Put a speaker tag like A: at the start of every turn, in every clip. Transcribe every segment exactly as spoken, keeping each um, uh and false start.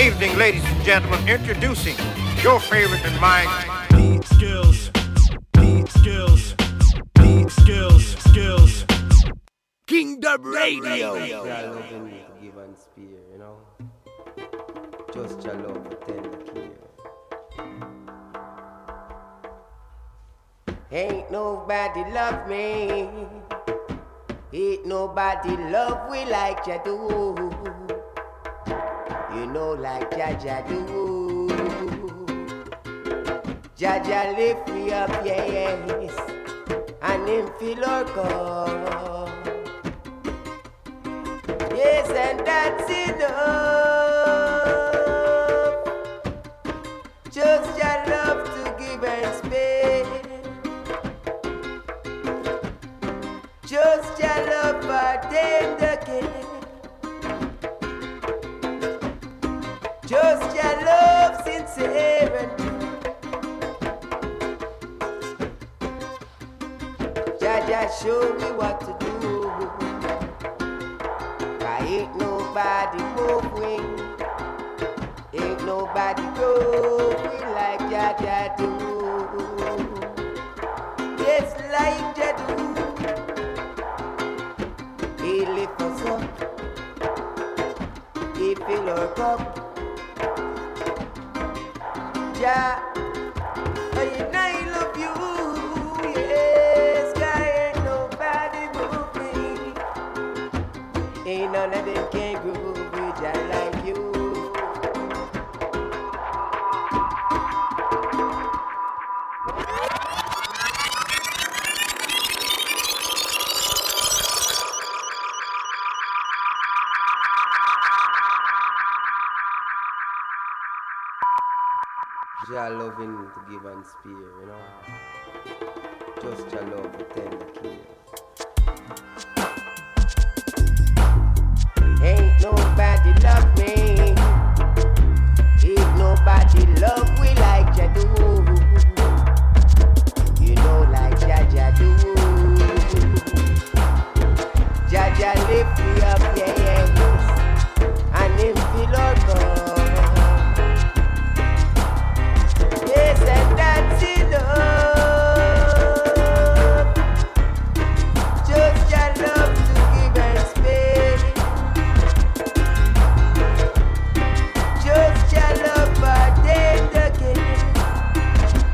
A: evening, ladies and gentlemen, introducing your favorite and mine.
B: Beat skills, beat skills, beat skills, skills. Kingdom Radio.
C: Yeah, loving me to give and spear, you know. Just your love for tender care. Ain't nobody love me. Ain't nobody love we like ya do. You know like Jaja do. Jaja lift me up, yes, and him feel our call. Yes, and that's enough. Just your love to give and spend. Just your love for tender care. Just your love sincere and true. Jaja show me what to do. I ain't nobody moving. Ain't nobody growing like Jaja do. Yes, like Jaja do. He lift us up. He fill our cup. Ja, and I love you, yes, guy, ain't nobody move me. Ain't none of them can groove with ya like you. Jah loving to give and spear, you know. Just your love for tender care. Ain't nobody love me. Ain't nobody love we like ya do. You know like Jaja do. Jaja lift me up, yes, and him feel our call. Yes, and that's enough. Just your love to give and spend. Just your love for tender care.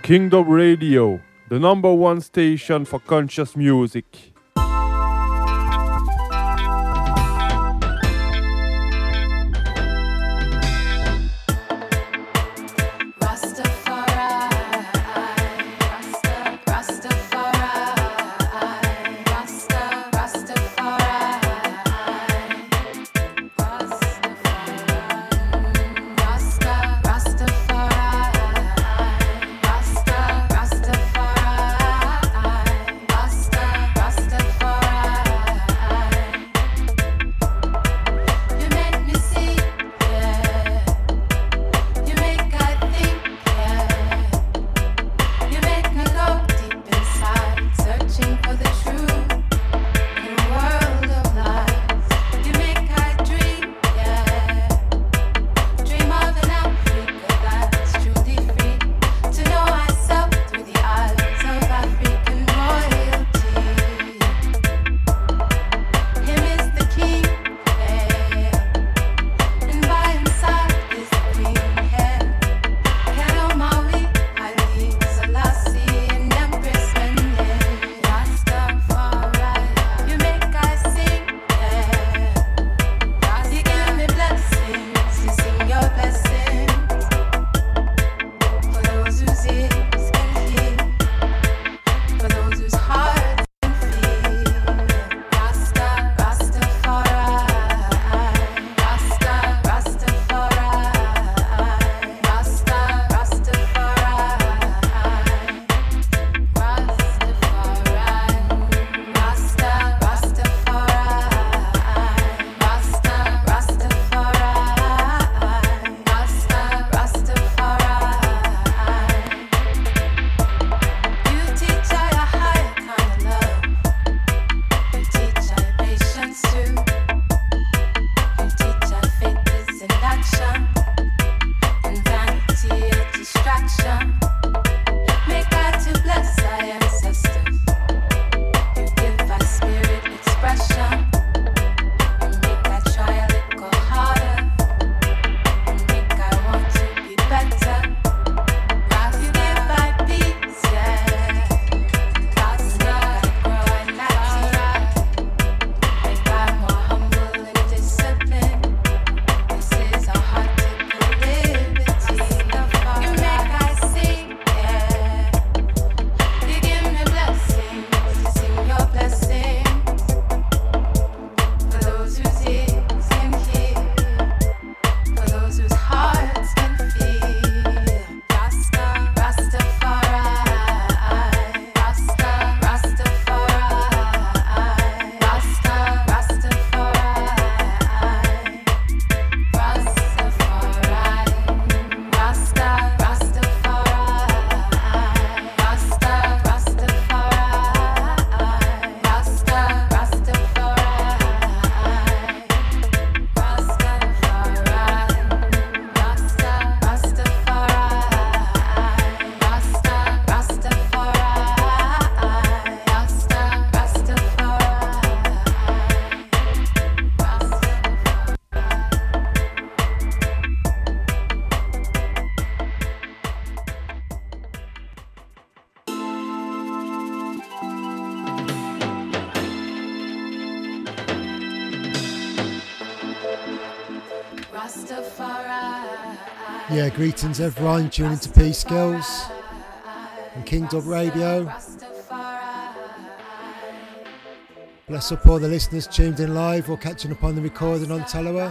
D: King Dub Radio, the number one station for conscious music.
E: Yeah, greetings everyone, tuning into P-Skills and King Dub Radio. Bless up all the listeners tuned in live or catching up on the recording on Telewa.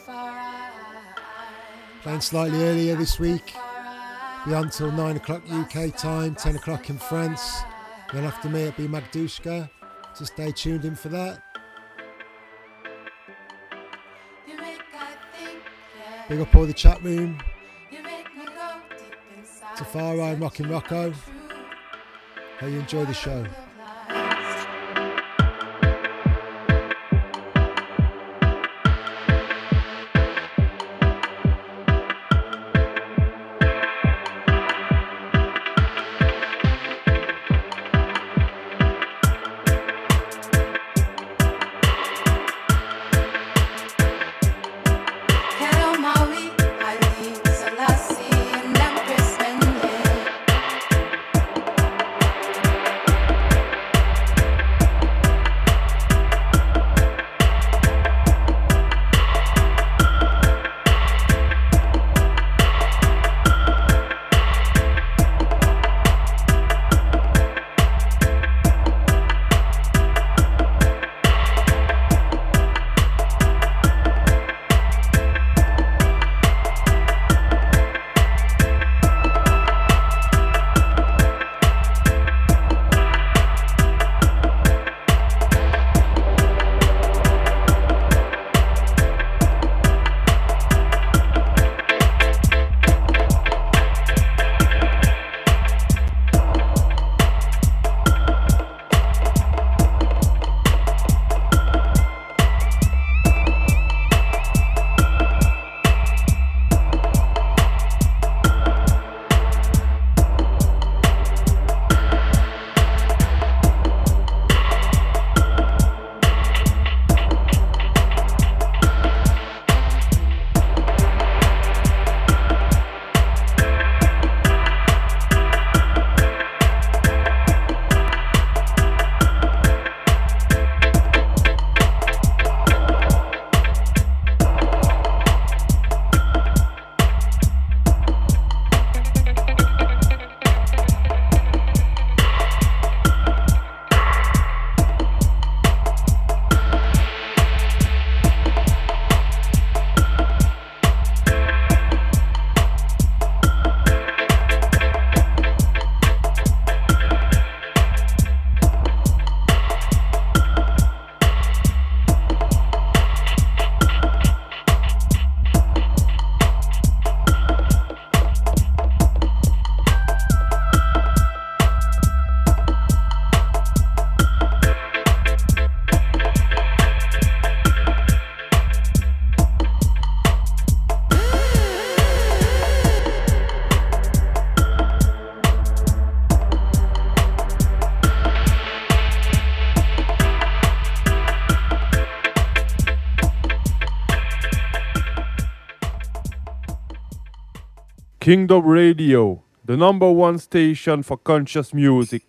E: Playing slightly earlier this week, be on till nine o'clock U K time, ten o'clock in France. Then after me it'll be Magdushka, so stay tuned in for that. Big up all the chat room. Tafari and Rockin' Rocco. Hope you enjoy the show.
F: Maui, Ali, Selassie, and Empress Mende.
D: Kingdom Radio, the number one station for conscious music.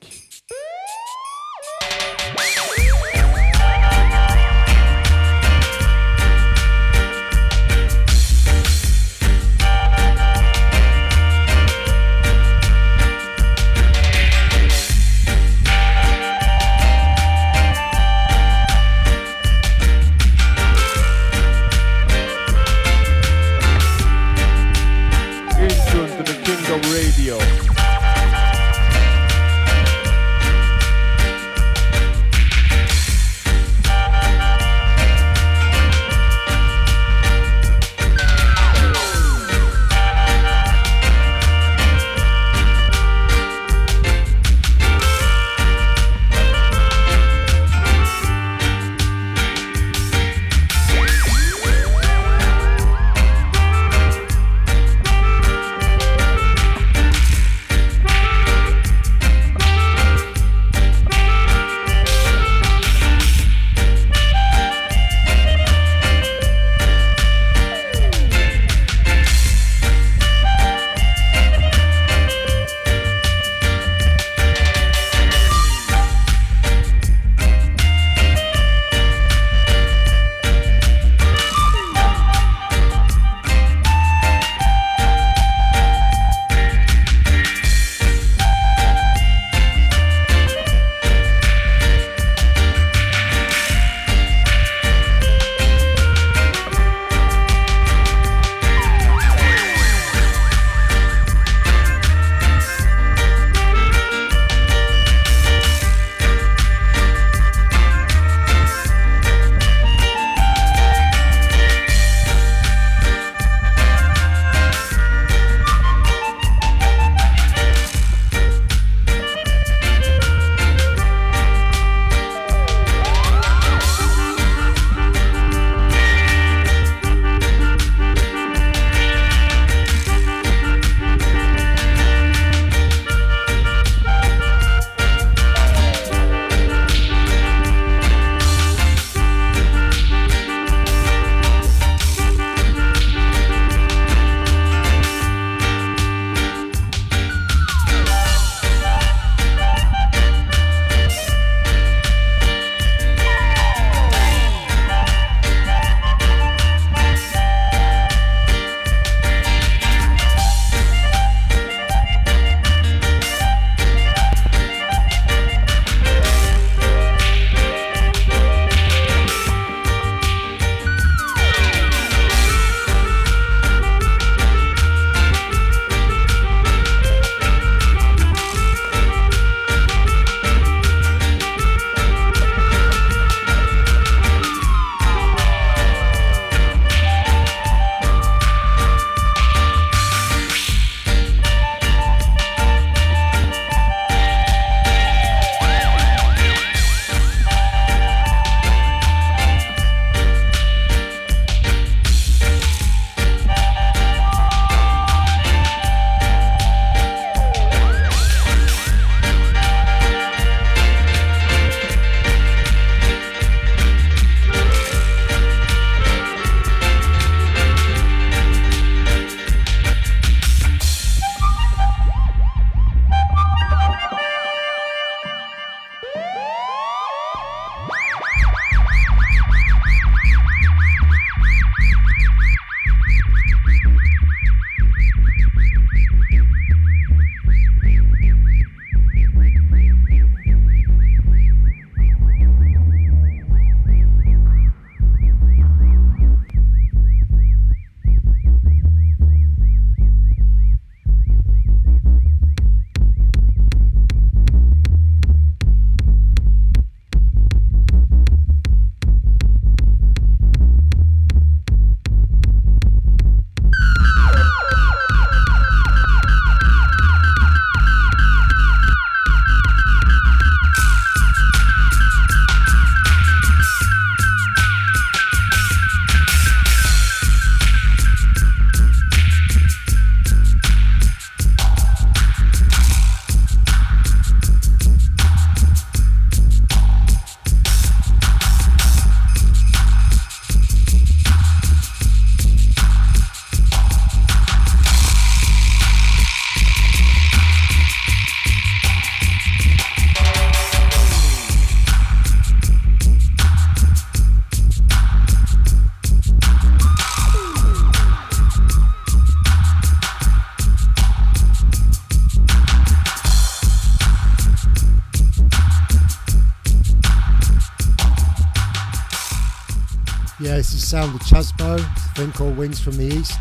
E: this is Sound of Chasbo, a thing called Wings from the East.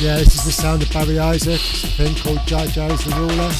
E: Yeah, this is the sound of Barry Isaac. It's a thing called Jar Jar's the Ruler.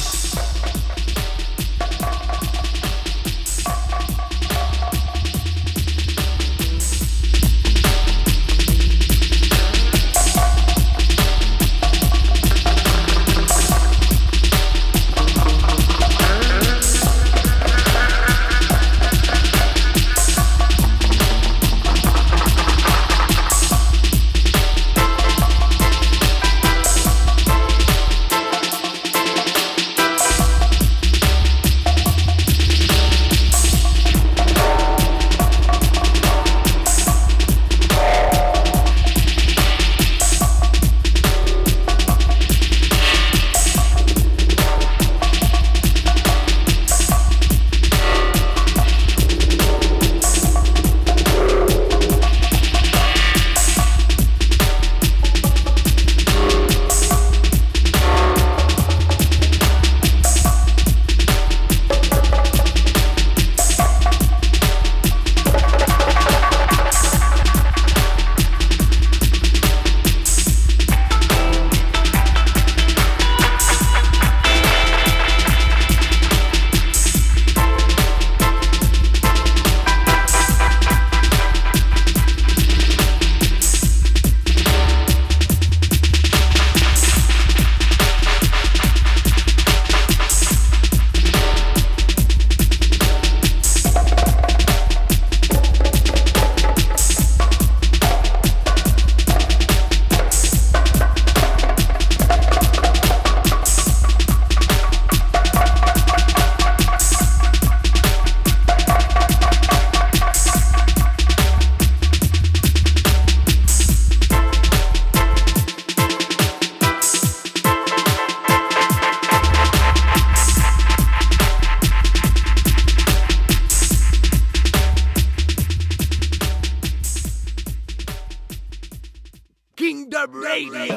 B: Kingdom Radio.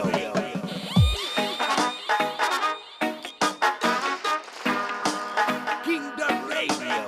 B: Kingdom Radio.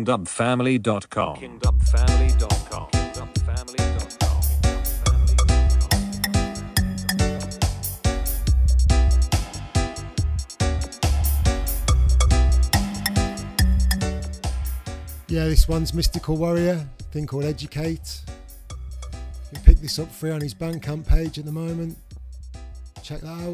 F: dub family dot com. king dub family dot com. king dub family dot com.
E: Yeah, this one's Mystical Warrior, a thing called Educate. You can pick this up free on his Bandcamp page at the moment. Check that out.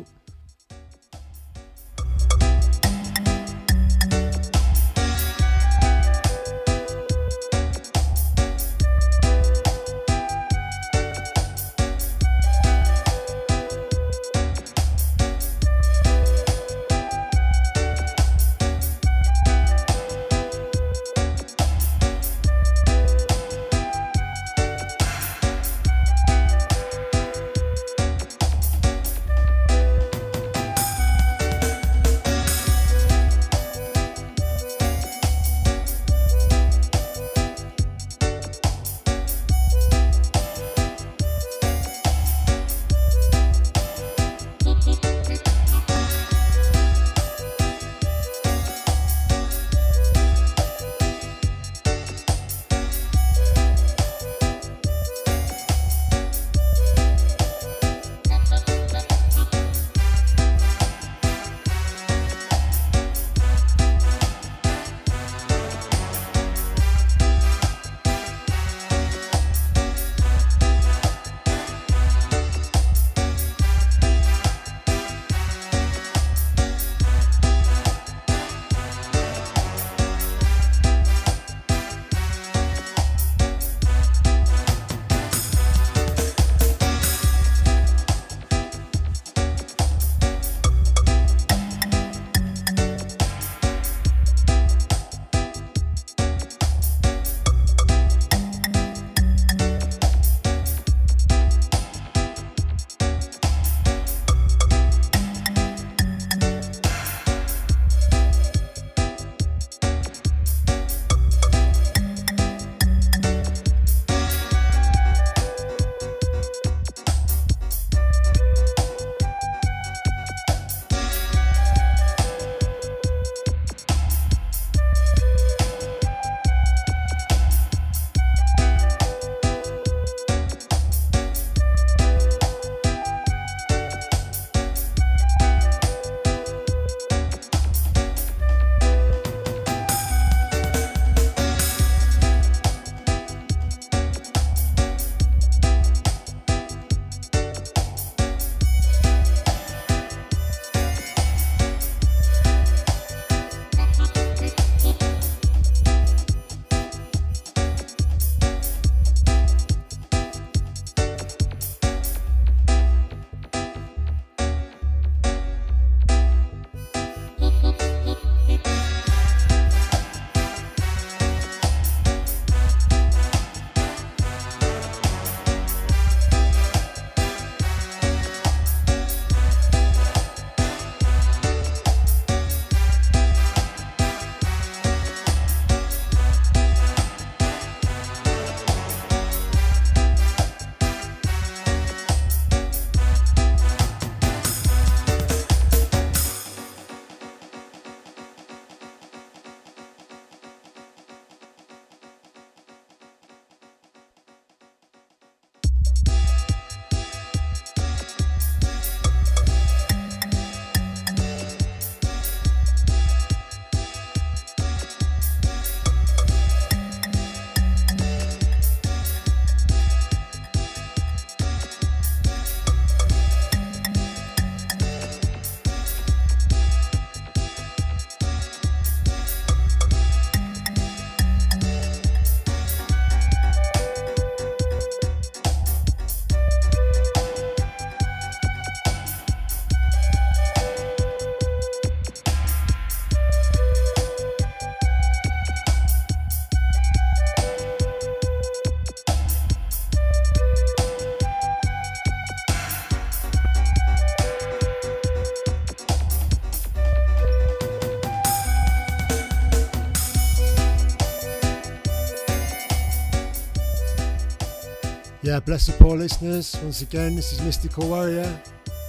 E: Yeah, bless the poor listeners. Once again, this is Mystical Warrior.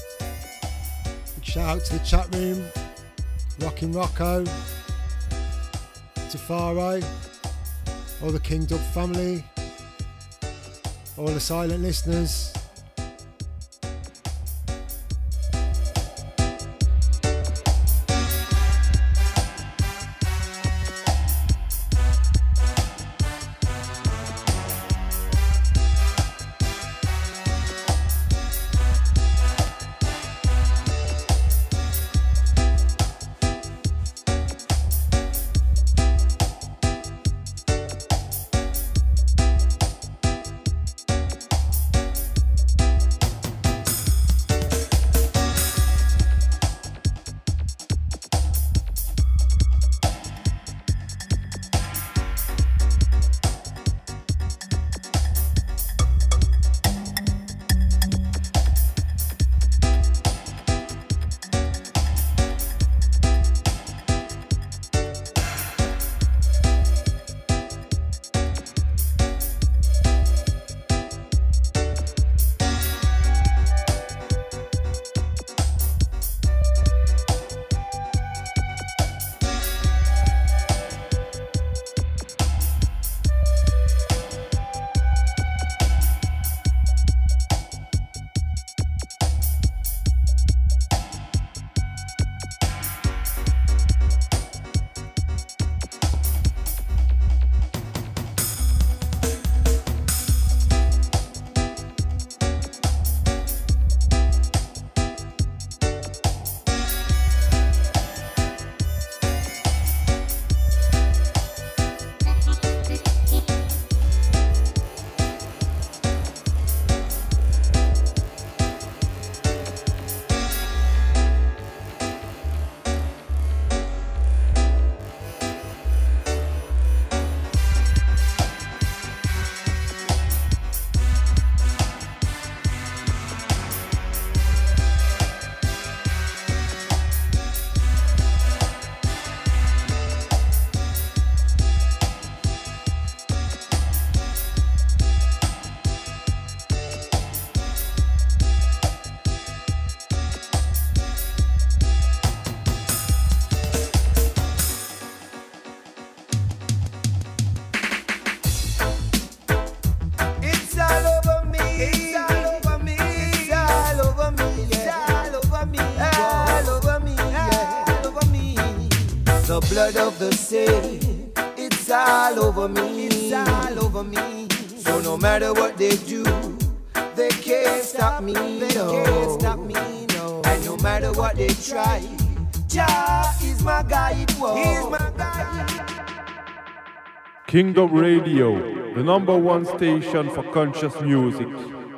E: Big shout out to the chat room, Rockin' Rocco, Tafaro, all the King Dub family, all the silent listeners.
C: Blood of the saint, it's all over me, it's all over me. So no matter what they do, they can't stop me, they no. can't stop me, no. And no matter what they try, Jah is my guide, whoa. He's my guide.
D: King Dub Radio, the number one station for conscious music.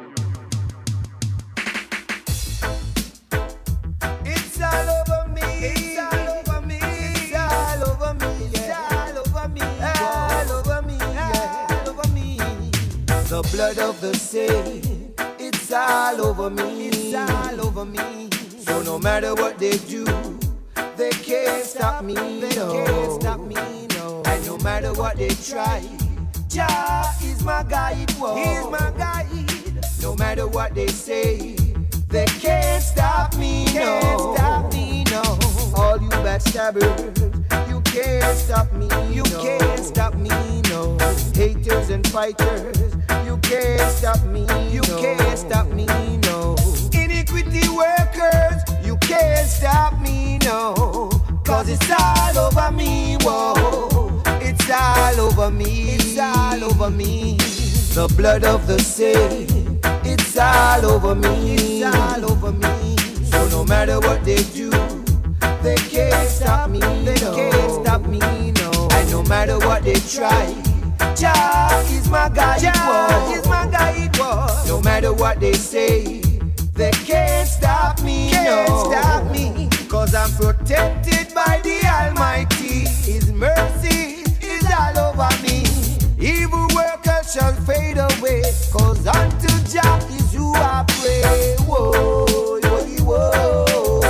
C: Blood of the saint, it's all over me, it's all over me. So no matter what they do, they can't stop me, they no. can't stop me, no. And no matter what they try, Jah is my guide, whoa. He's my guide. No matter what they say, they can't stop me, can't no. stop me, no. All you backstabbers, you can't stop me, you no. can't stop me, no. Haters and fighters, you can't stop me, you no. can't stop me, no. Iniquity workers, you can't stop me, no. Cause it's all over me, whoa. It's all over me, it's all over me. The blood of the saint, it's all over me, it's all over me. So no matter what they do, they can't stop me, they no. can't stop me, no. And no matter what they try, Jah is my guide, Jah is my guide, whoa. No matter what they say, they can't stop me, can't no. stop me. Cause I'm protected by the Almighty. His mercy is all over me. Evil workers shall fade away, cause unto Jah is who I pray. Whoa, whoa, whoa.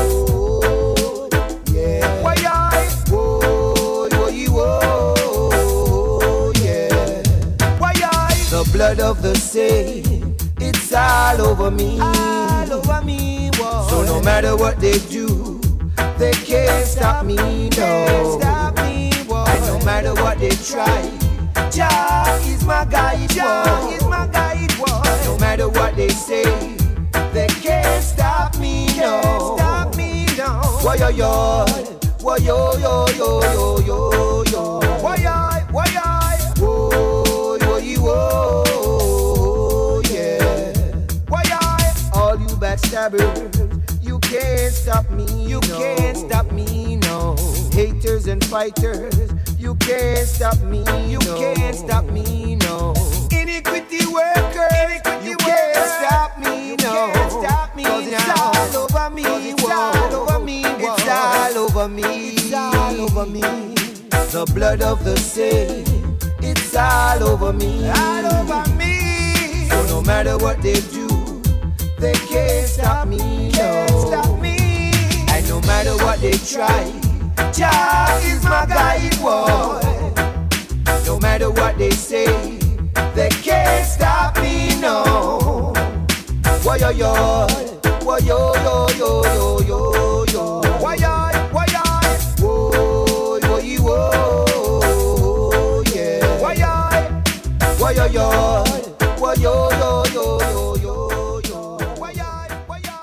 C: Yeah. Why I? Whoa, whoa, whoa. Yeah. Why I? The blood of the saint, it's all over me. All over me. Whoa. So no matter what they do, they can't stop me, no. Can't stop me, boy. And no matter what they try, Jah is my guide, Jah is my guide, boy. No matter what they say, they can't stop me, no. Stop me, no. Why yo yo, why yo yo yo yo yo yo. Why I, why I, whoa, whoa, whoa, yeah. Why I, all you backstabbers, you can't stop me, you no. can't stop me, no. Haters and fighters, you can't stop me, you no. can't stop me, no. Iniquity workers, Iniquity you workers. can't stop me, you no. can't stop me, cause it's now. all over me, it's all over me, it's all over me, it's all over me. The blood of the saint, it's all over me, all over me. So no matter what they do, they can't stop me, can't no. stop me. And no matter what they try, Jah is my guide, boy. No matter what they say, they can't stop me, no. Why yo yo, why yo yo yo yo yo yo. Why yo, why yo, whoa, whoa, whoa, yeah. Why yo, why yo yo, why yo yo yo yo yo yo. Why yo, why yo,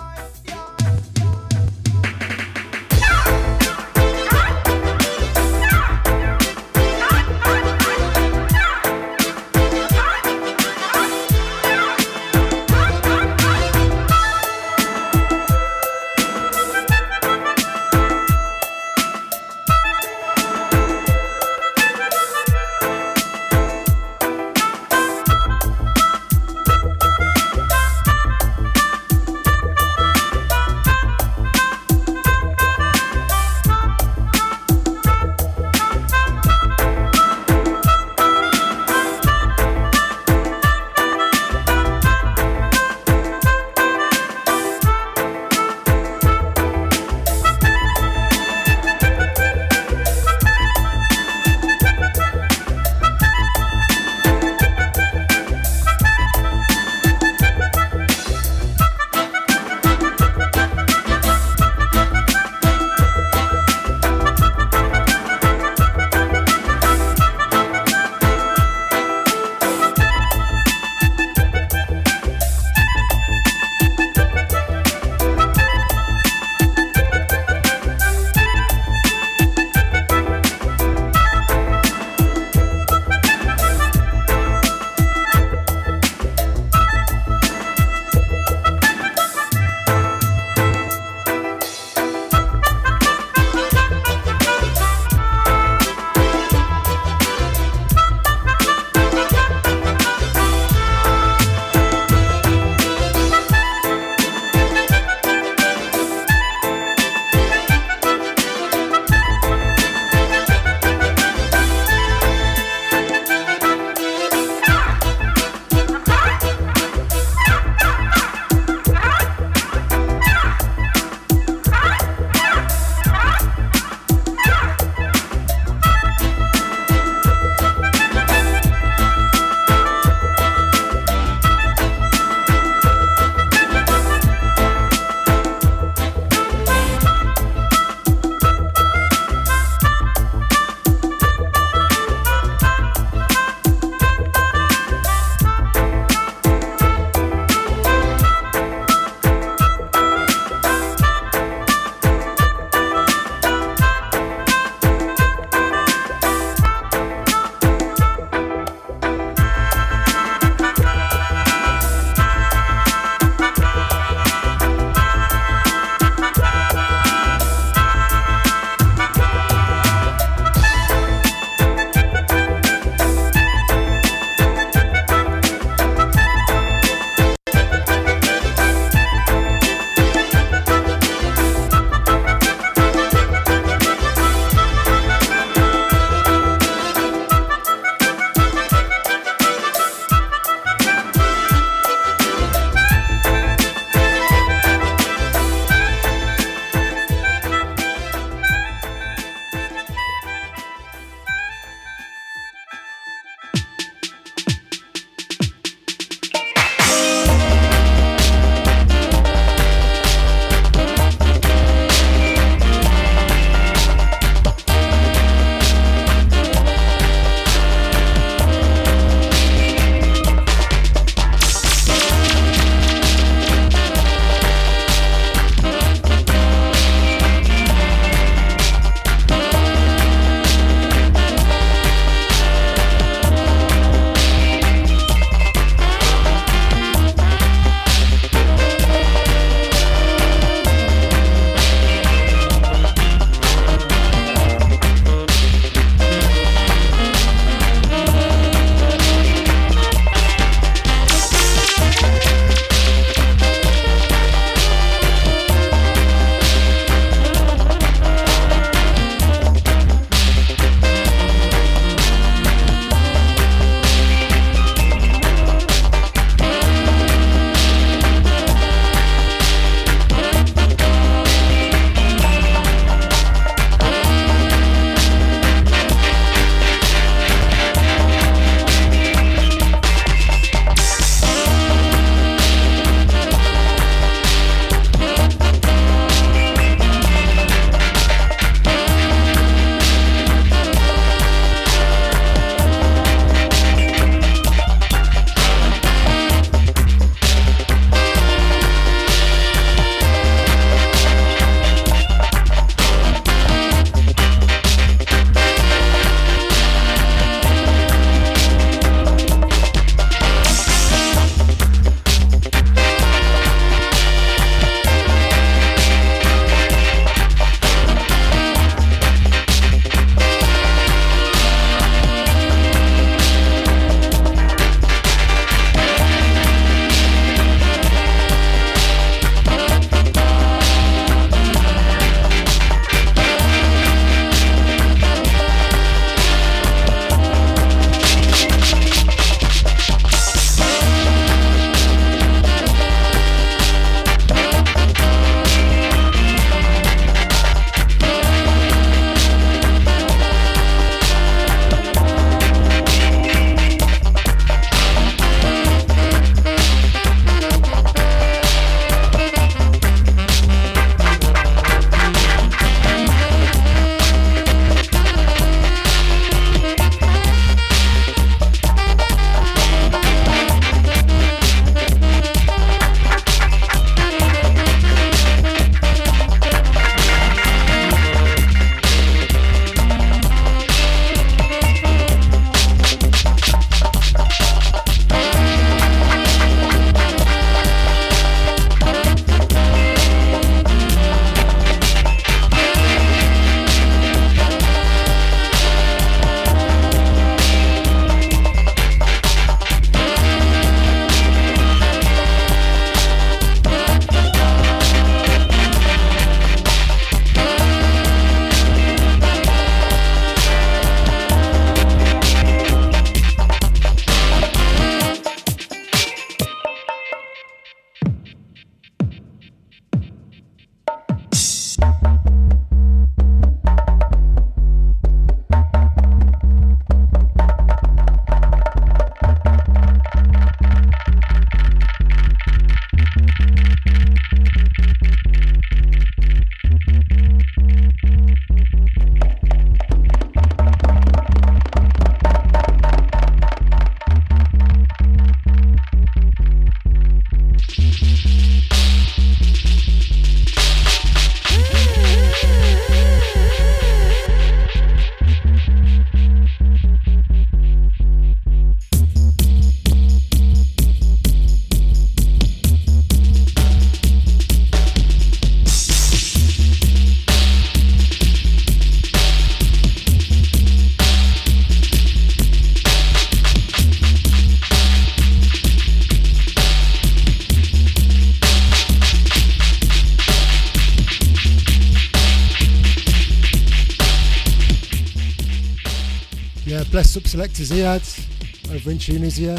E: bless up selector Ziad over in Tunisia.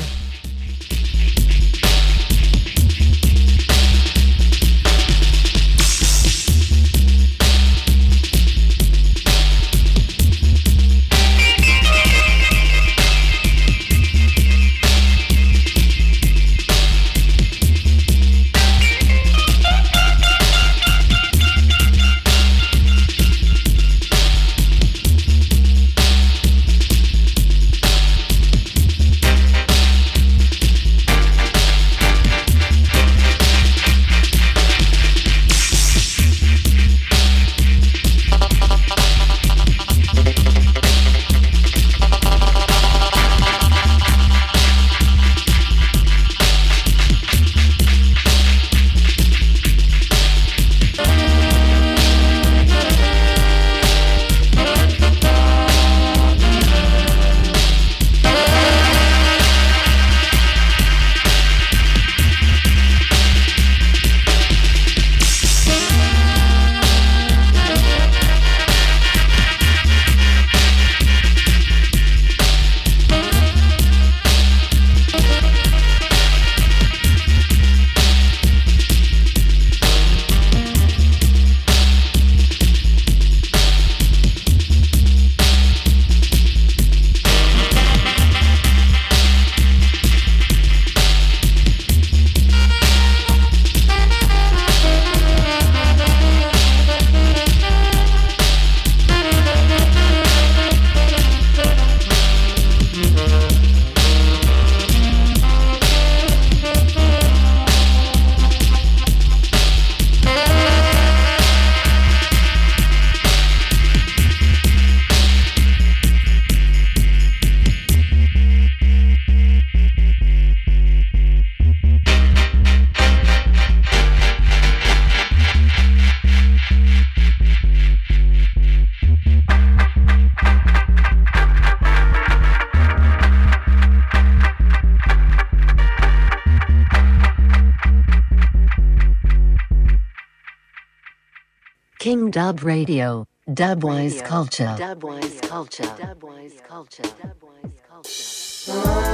G: King Dub Radio, Dubwise Culture. Dubwise Culture. Dubwise Culture. Dubwise Culture.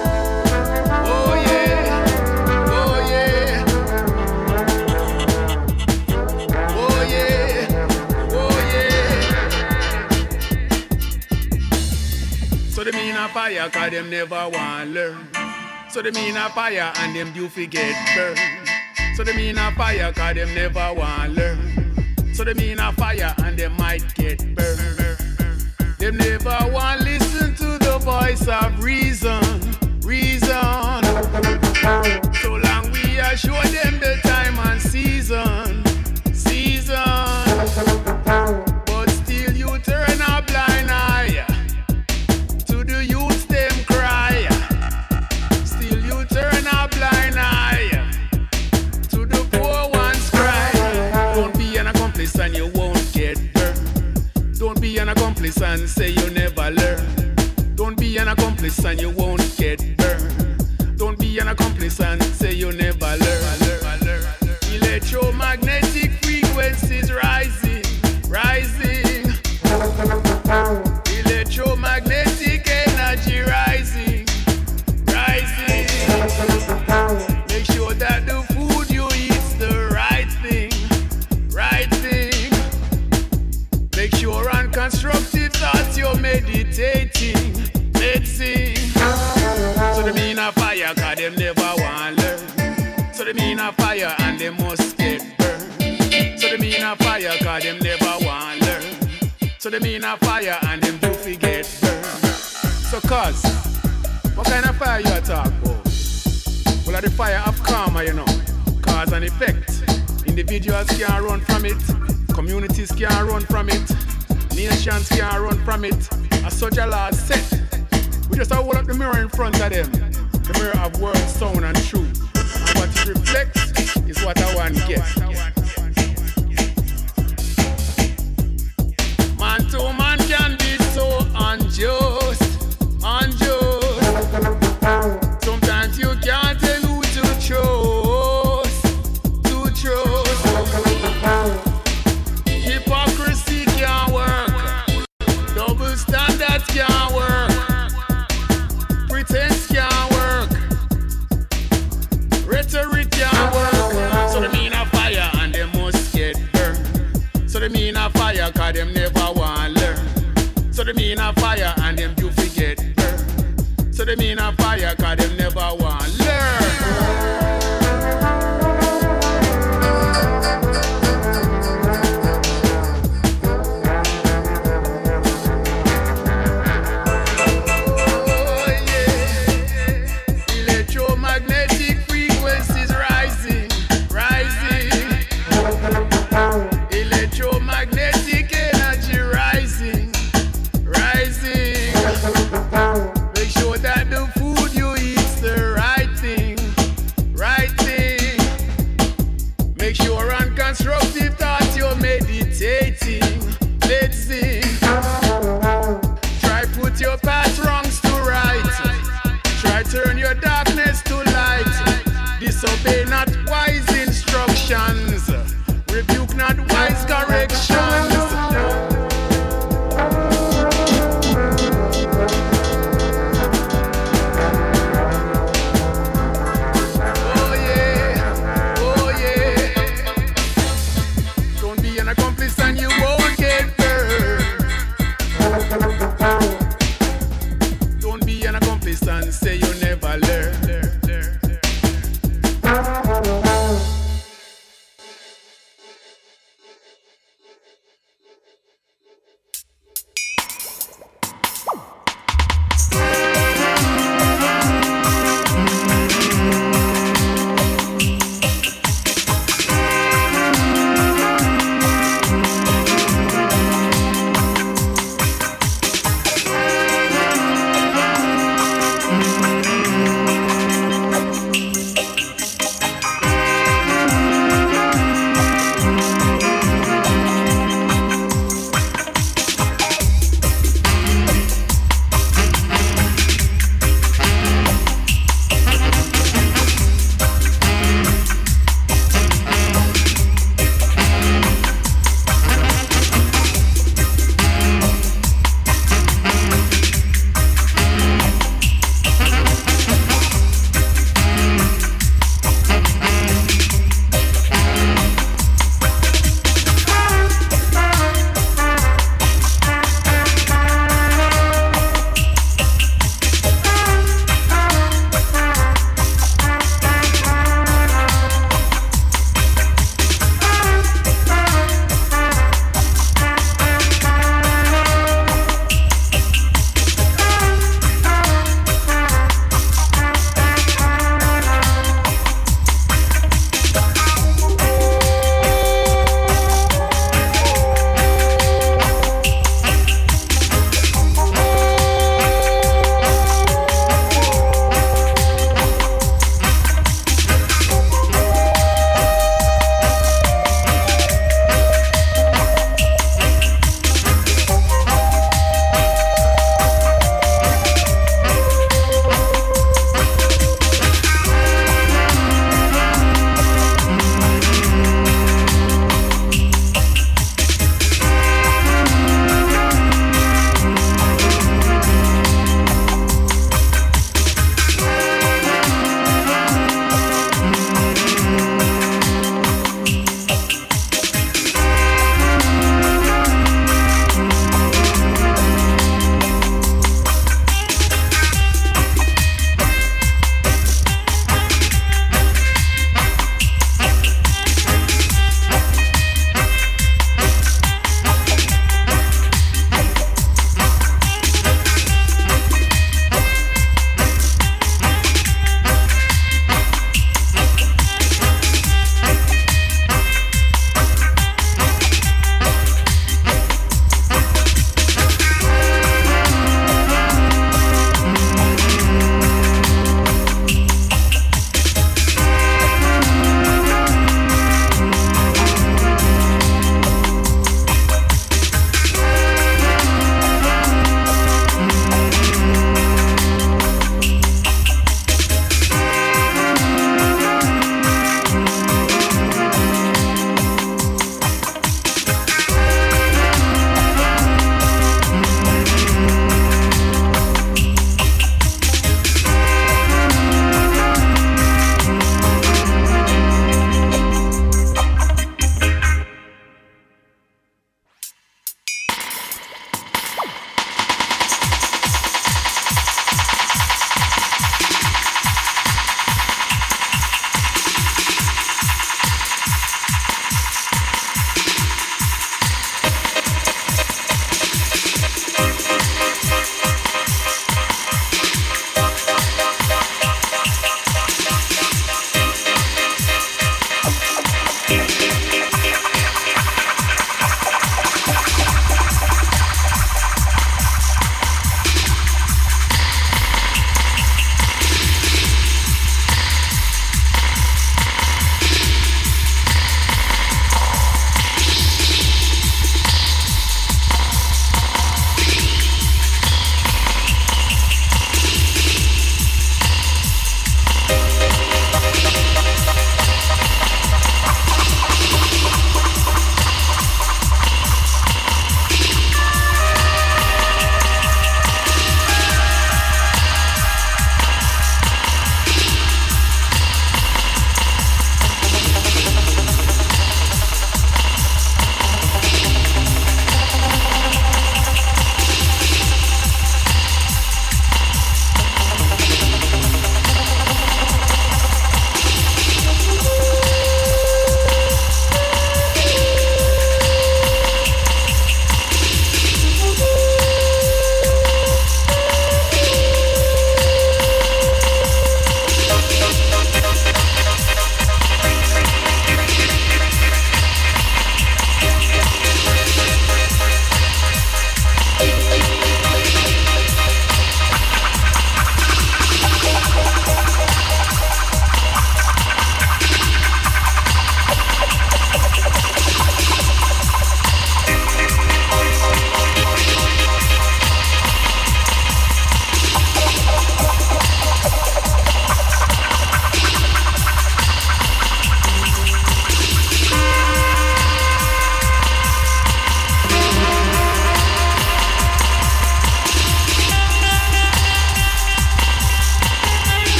H: Oh yeah. Oh yeah. Oh yeah. Oh yeah. So they mean a fire cause them never want learn. So they mean a fire and them do forget burn. So they mean a fire cause them never want learn. So they mean a fire and they might get burned. Them never want listen to the voice of reason, reason. So long we are show them the time and season, season. But still you turn a blind eye to the youth them cry. Still you turn a blind eye to the poor ones cry. Don't be an accomplice and you won't get burned. Don't be an accomplice and say you never learn. Don't be an accomplice and you won't get burned. Don't be an accomplice and say you never learn. Electromagnetic frequencies rising, rising. Electromagnetic energy rising, rising. Make sure that the food you eat's the right thing, right thing. Make sure on constructive thoughts you're meditating, meditating. So they mean a fire cause them never want learn. So they mean a fire and they must get burned. So they mean a fire cause them never want learn. So they mean a fire and them do forget burned. So cause, what kind of fire you talk about? Well, are the fire of karma, you know. Cause and effect. Individuals can't run from it. Communities can't run from it. Nations can't run from it. As such a law set. We just hold up the mirror in front of them. The mirror of word, sound and truth. And what it reflects is what I want to get. Man to man can be so unjust, unjust. Sometimes you can't tell who to trust, to trust. Hypocrisy can't work. Double standards can't work. mean a fire, cause them never want learn. So they mean a fire and them do forget burn. So they mean a fire, cause them never want learn. Make sure that the food you eat's the right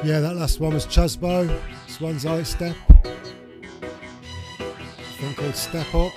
E: Yeah, that last one was Chasbo. This one's I Step. A thing called Step Up.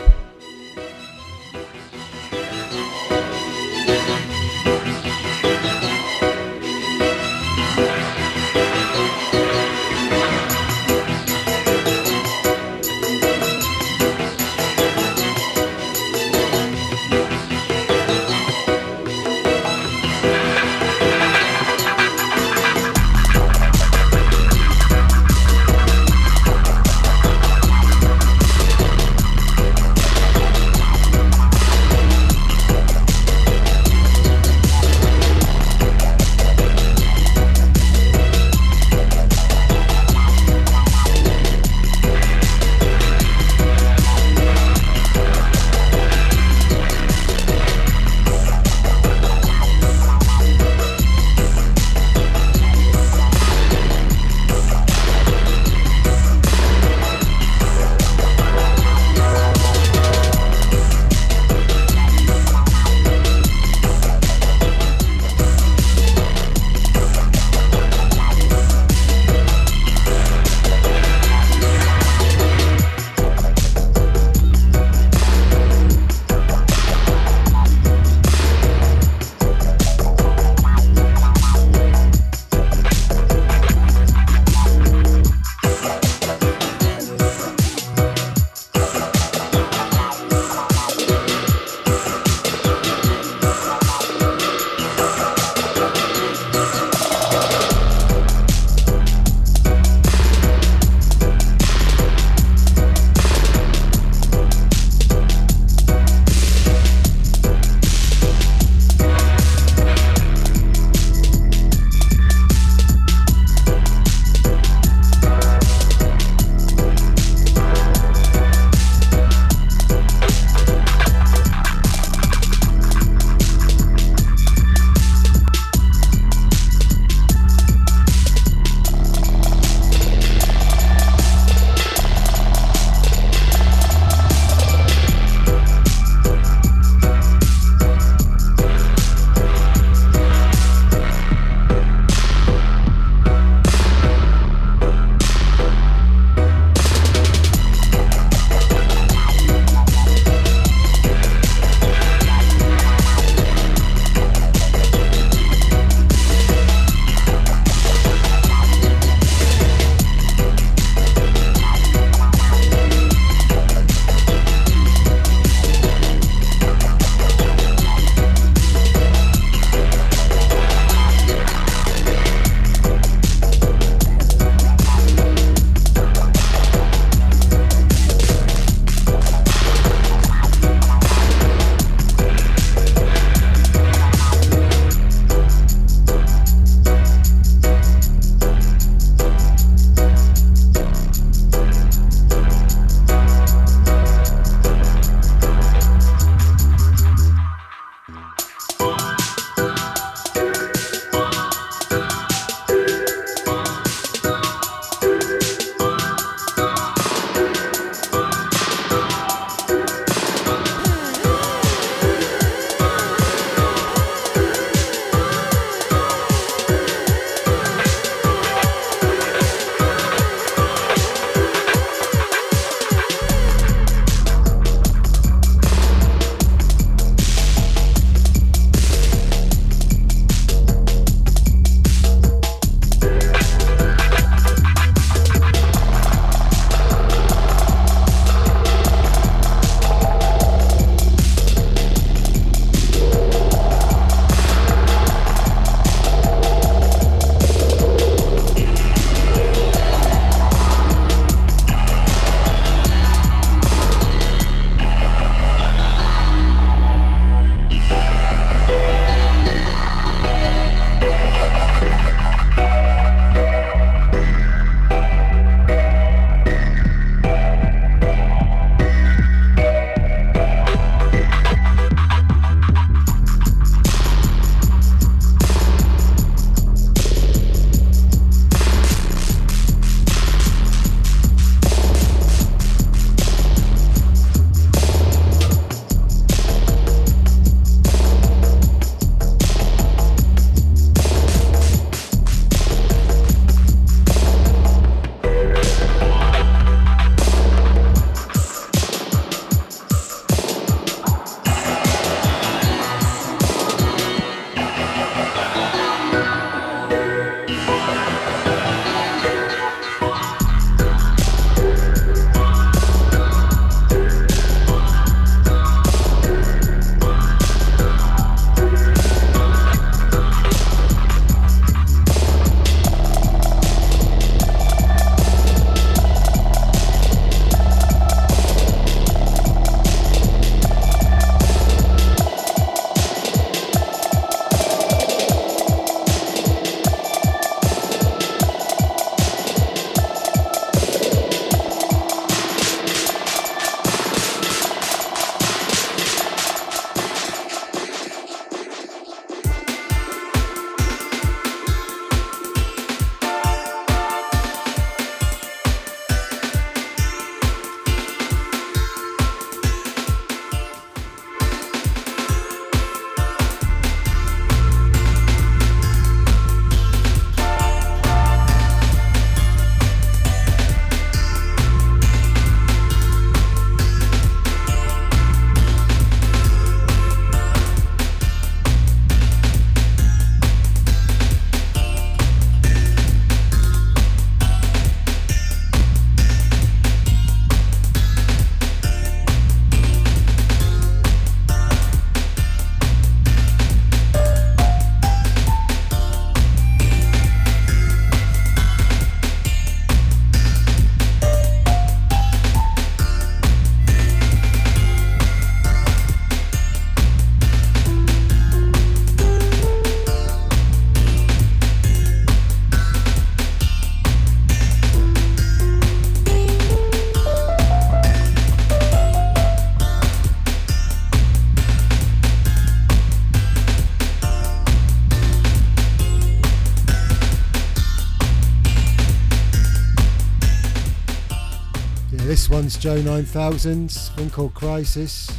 E: This one's Joe nine thousand, one called Crisis.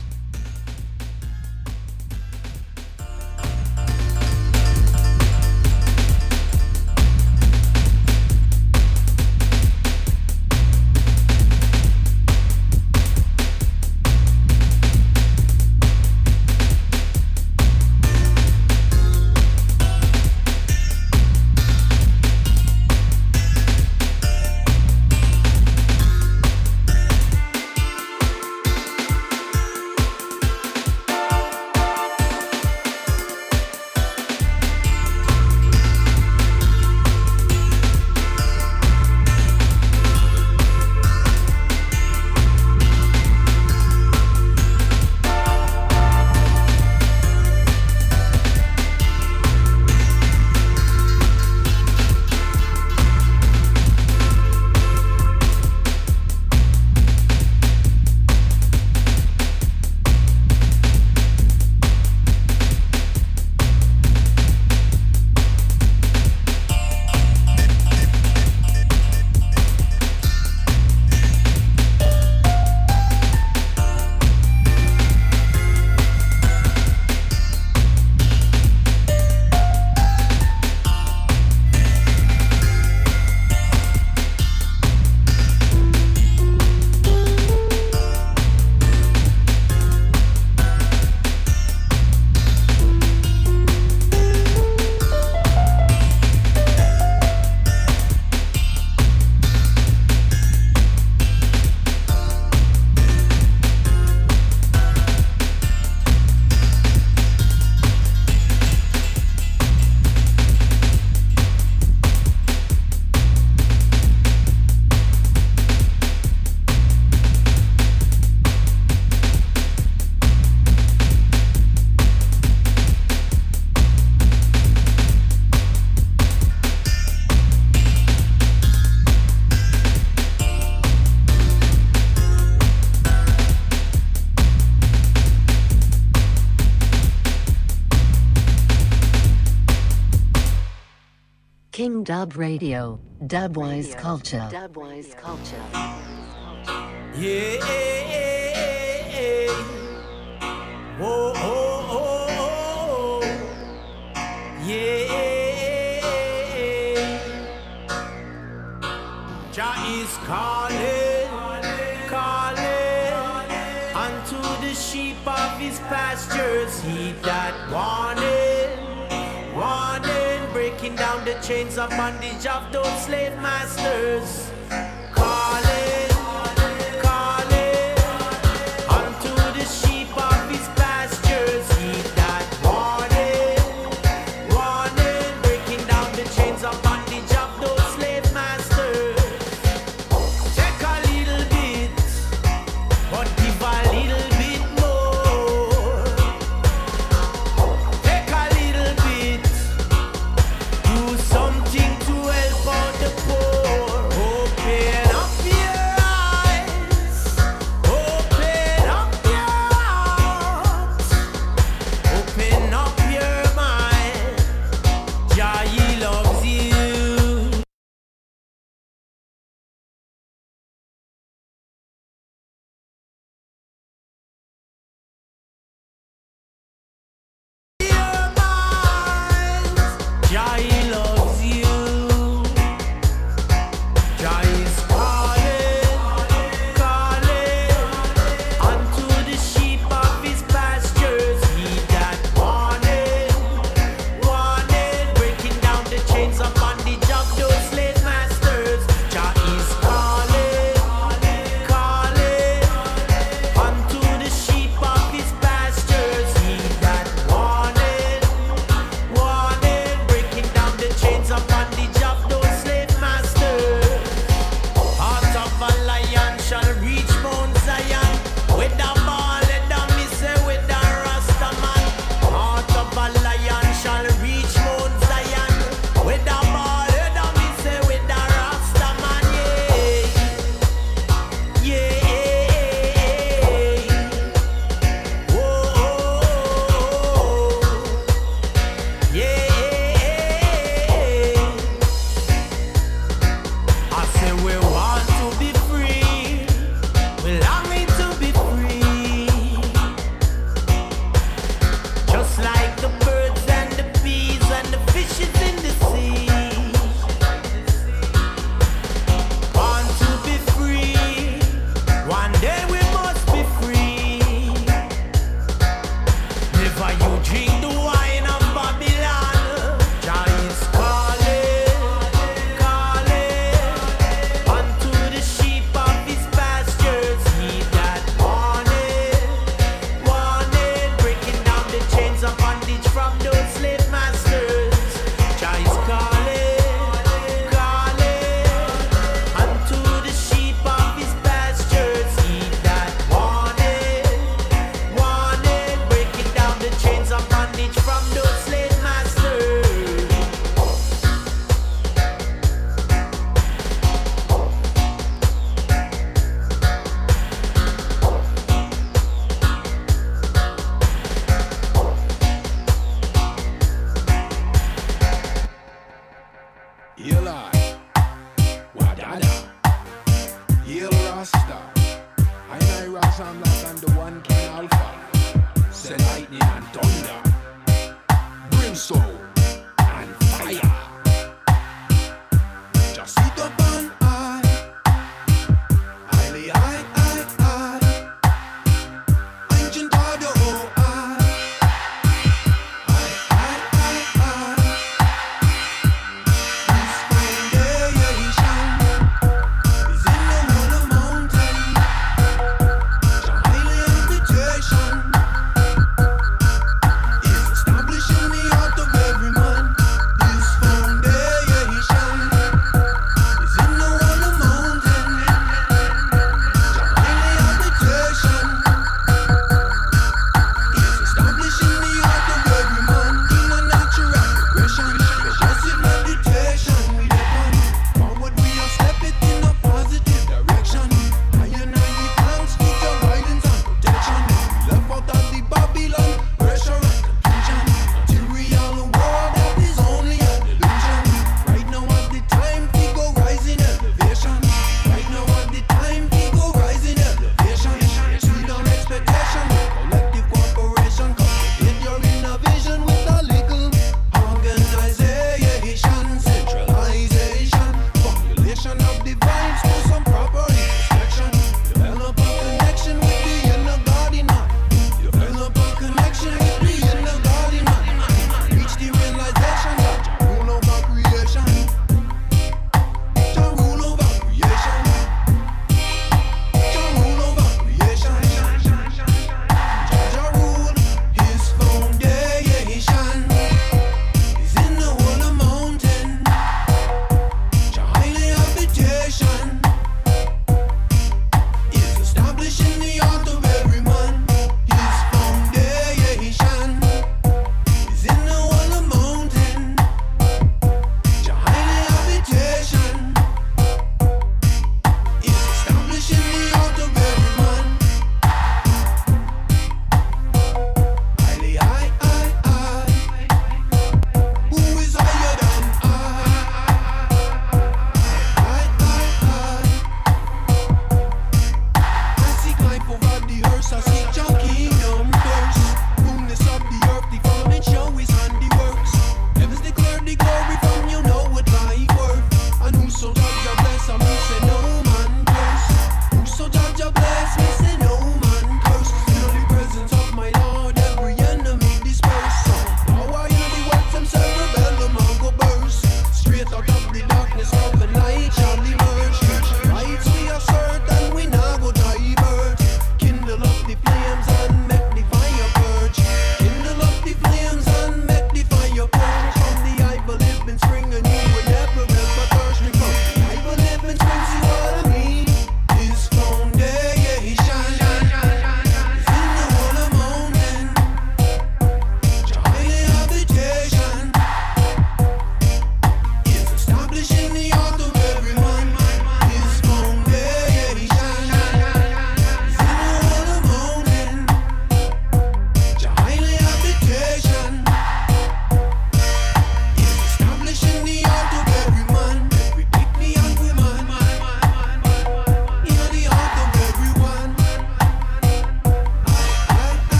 G: King Dub Radio, Dubwise Culture. Dubwise Culture.
I: Yeah. Oh, oh, oh, oh. Yeah. Jah is calling, calling unto the sheep of his pastures. He that wanted, wanted, breaking down the chains of bondage of those slave masters. Calling, calling unto the sheep of his pastures. He that wanted, wanted, breaking down the chains of bondage of those slave masters. Take a little bit, but give a little bit more. Take a little bit, do something to help out the poor. Oh,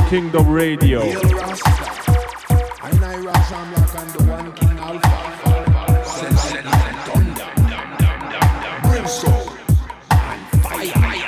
D: Kingdom Radio.
J: Hail Rasta. And I Ras Amlak and the one King Alpha. Send, send, send thunder. Brimstone. And fire.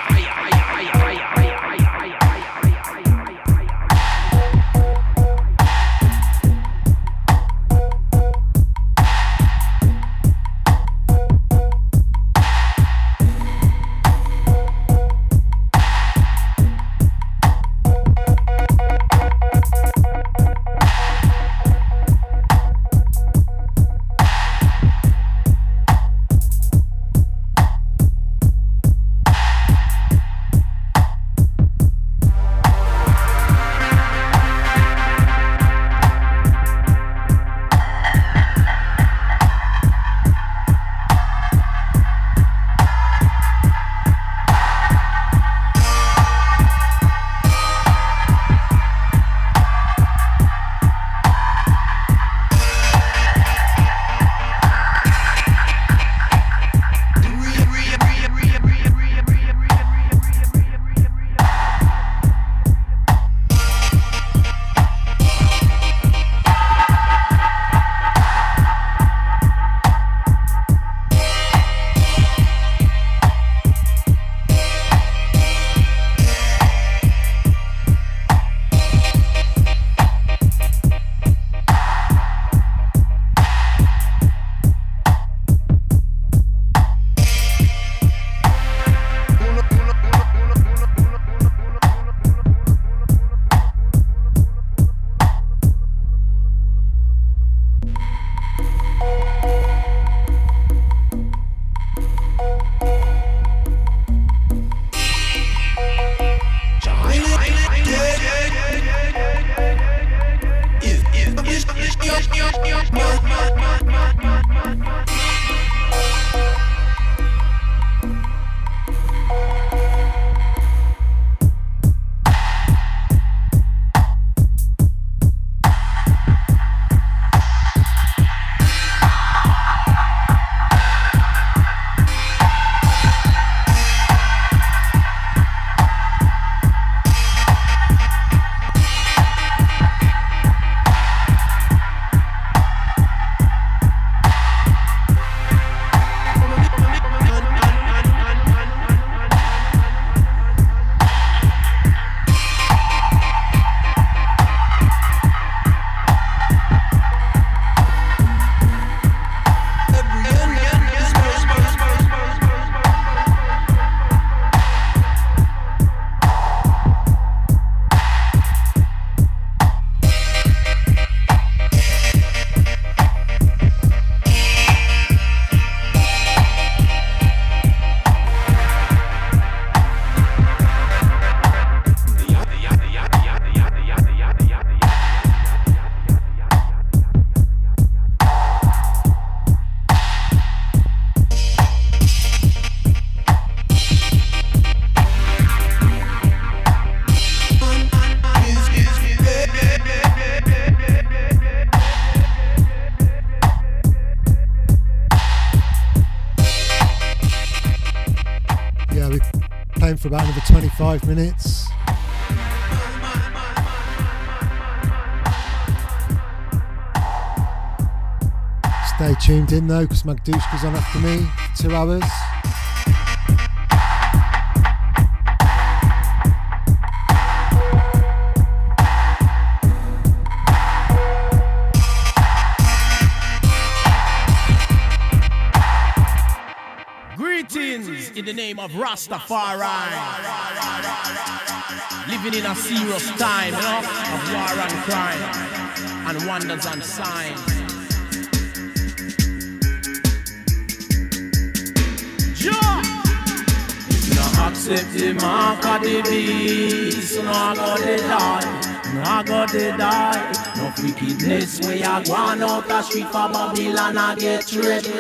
E: For about another twenty-five minutes. Stay tuned in though, because Magdushka's on after me for two hours.
I: In the name of Rastafari, living in a serious time, you know, of war and crime, and wonders and signs. Jah, if you accept the mark of the beast, you know I got to die, you know I got to die. No wickedness where you gone out the street for Babylon, I get ready.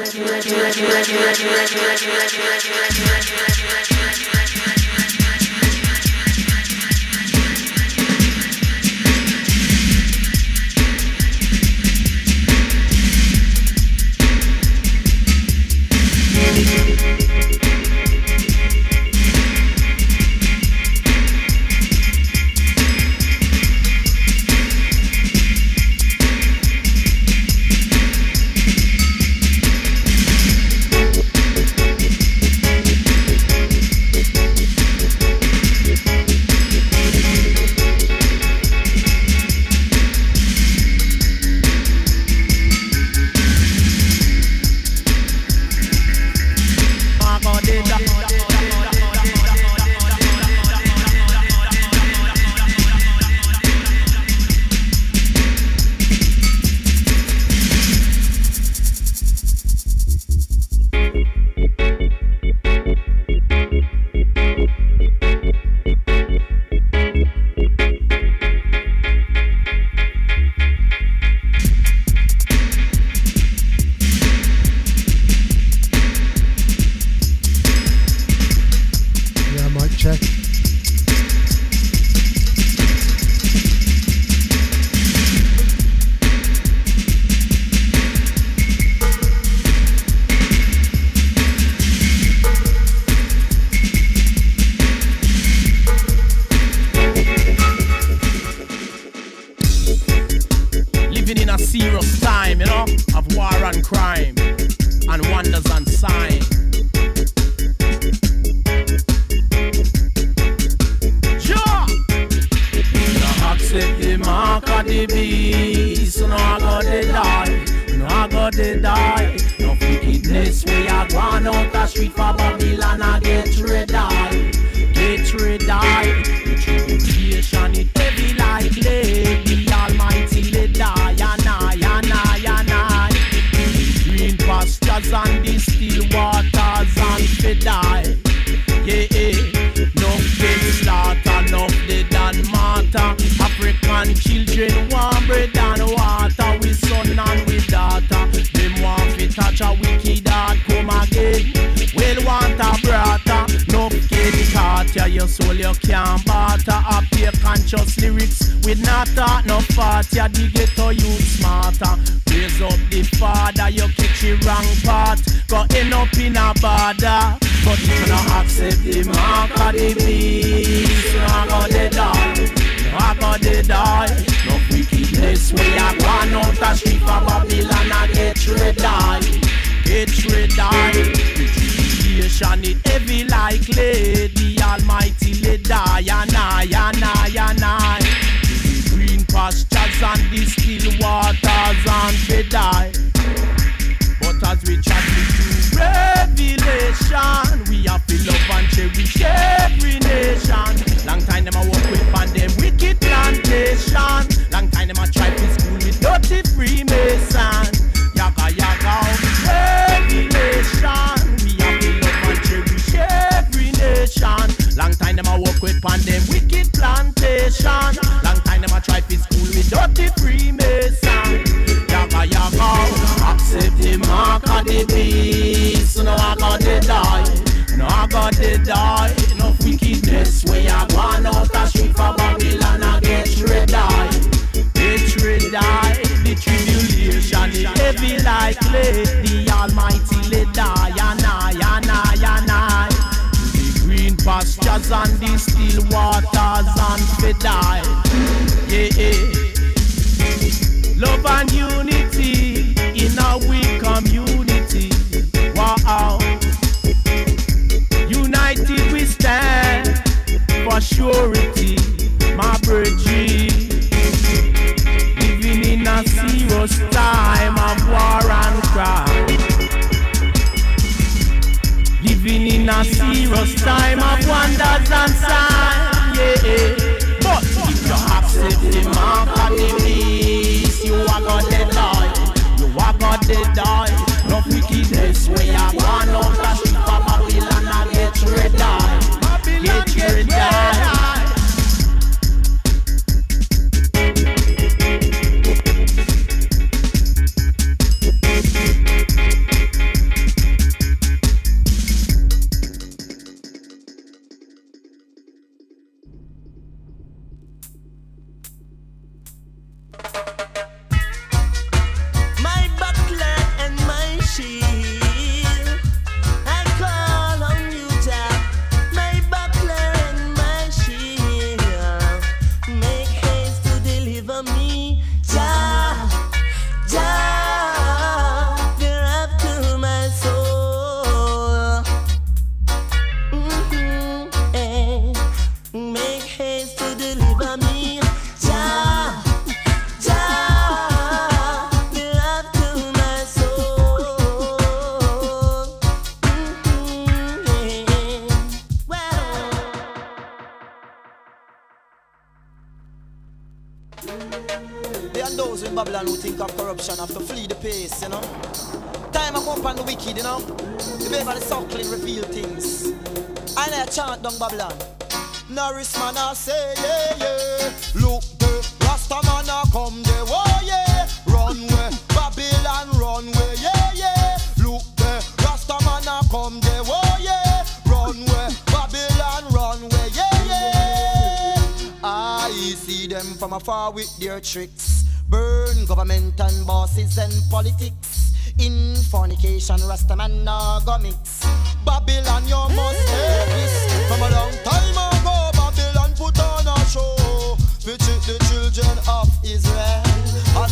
I: serious time, you know, of war and crime, and wonders and signs. Yeah! No accept the mark of the beast, no I got to die, no I got to die. No wickedness we are going out the street for Babylon and get rid of, get rid of. The tribulation it heavy like lead, the Almighty let die, and I, and I, and I. The green pastures and the still waters and fi die. Yeah, yeah. No dead slaughter, no dead and matter. African children want bread and water, with son and with daughter. Them want fi touch a wicked heart, come again. Well want a brother, no kid caught ya, your soul you can't barter. Up your conscious lyrics with not thought, no part ya, the ghetto you smarter. Raise up the father, you catch the wrong part, go end up in a border. But you no accept the mark of the beast, no I got to die, no I got to die. No wickedness we are gone out the street for Babylon and get rid of, get rid of. The tribulation it heavy like lead, the Almighty let die, and I, and I, and I. The green pastures and the still waters and they die. But as we chat with you, revelation, we have to love and cherish every nation. Long time them a work with on them wicked plantation. Long time them a try to school with dirty Freemason. Yaga yaga, revelation, we have to love and cherish every nation. Long time them a work with on them wicked plantation. Long time them a try to school with dirty Freemason. Yaga yaga, accept the mark of the beast. No I got to die, no I got to die. No wickedness we are going out the street for Babylon and get rid of, get rid of. The tribulation is heavy like lead, the Almighty let die, and I, and I, and I. The green pastures and the still waters and they die. Yeah, yeah. Love and unity in a weak community. Wow. United we stand for surety, my brethren. Living in a serious time of war and crime. Living in a serious time of wonders and signs. Yeah. But if you accept the mark of the beast, you are gonna die, you are gonna die. No wickedness we are gone out the street for Babylon and get rid of, get rid of.
K: those in Babylon who think of corruption have to flee the pace, you know. Time I come upon the wicked, you know. The baby the suckling reveal things. I never chant down Babylon. Norris man I say, yeah, yeah. Look the Rasta man I come the oh yeah. Runway, Babylon runway, yeah, yeah. Look the Rasta man I come the oh yeah. Runway, Babylon runway, yeah, yeah. I see them from afar with their tricks. Burn government and bosses and politics. In fornication, Rasta man nah go mix. Babylon, you must hear this. From a long time ago, Babylon put on a show. We treat the children of Israel as a prophet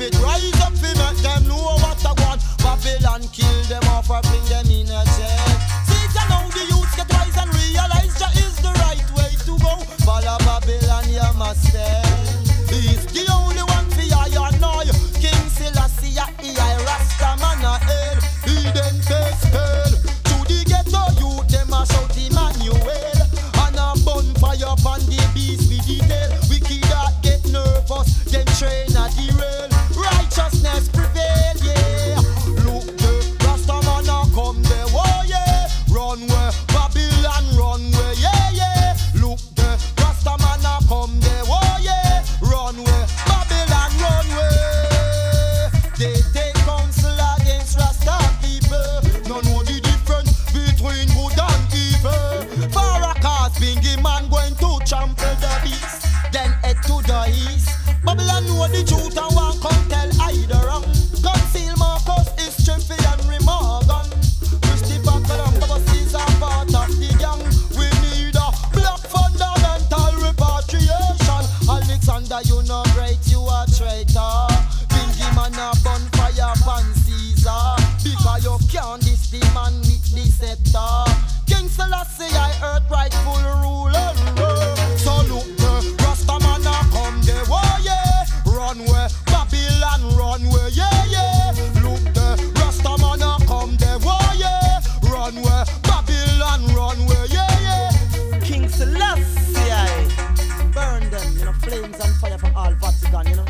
K: prophet rise up to make them know what I want. Babylon kill them off or bring them in a jail. See it now the youths get wise and realize that is the right way to go. Follow Babylon you must stay. He's the only one for I and I. King Selassie I Rastaman a hell. He then face hell. To the ghetto youth them a shout Emmanuel. And a bonfire upon the beast with the tail. Wicked that get nervous, then train a derail. Righteousness prevail, yeah. Look the Rastaman a come there, oh yeah. Run where Babylon run where, yeah, yeah. Look the Rastaman a come there, oh yeah. Run where Babylon run where. They take counsel against Rasta people. No know the difference between good and evil. Farrakhan's Bingy man going to trample the beast, then head to the east. Babylon know the truth and won't come tell either wrong. Conceal Marcus is Triffy and Remorgan. Christopher Columbus is a part of the gang. We need a black fundamental repatriation. Alexander, you know great, you a traitor. Bingy man a bonfire pan Caesar. Because you can't diss the man with the scepter. King Selassie I earth rightful ruler. So look the Rastaman a come there, oh yeah. Run where Babylon run where, yeah, yeah. Look the Rastaman a come there, oh yeah. Run where Babylon run where, yeah, yeah. King Selassie I burn them, you know, flames and fire from all Vatican, you know.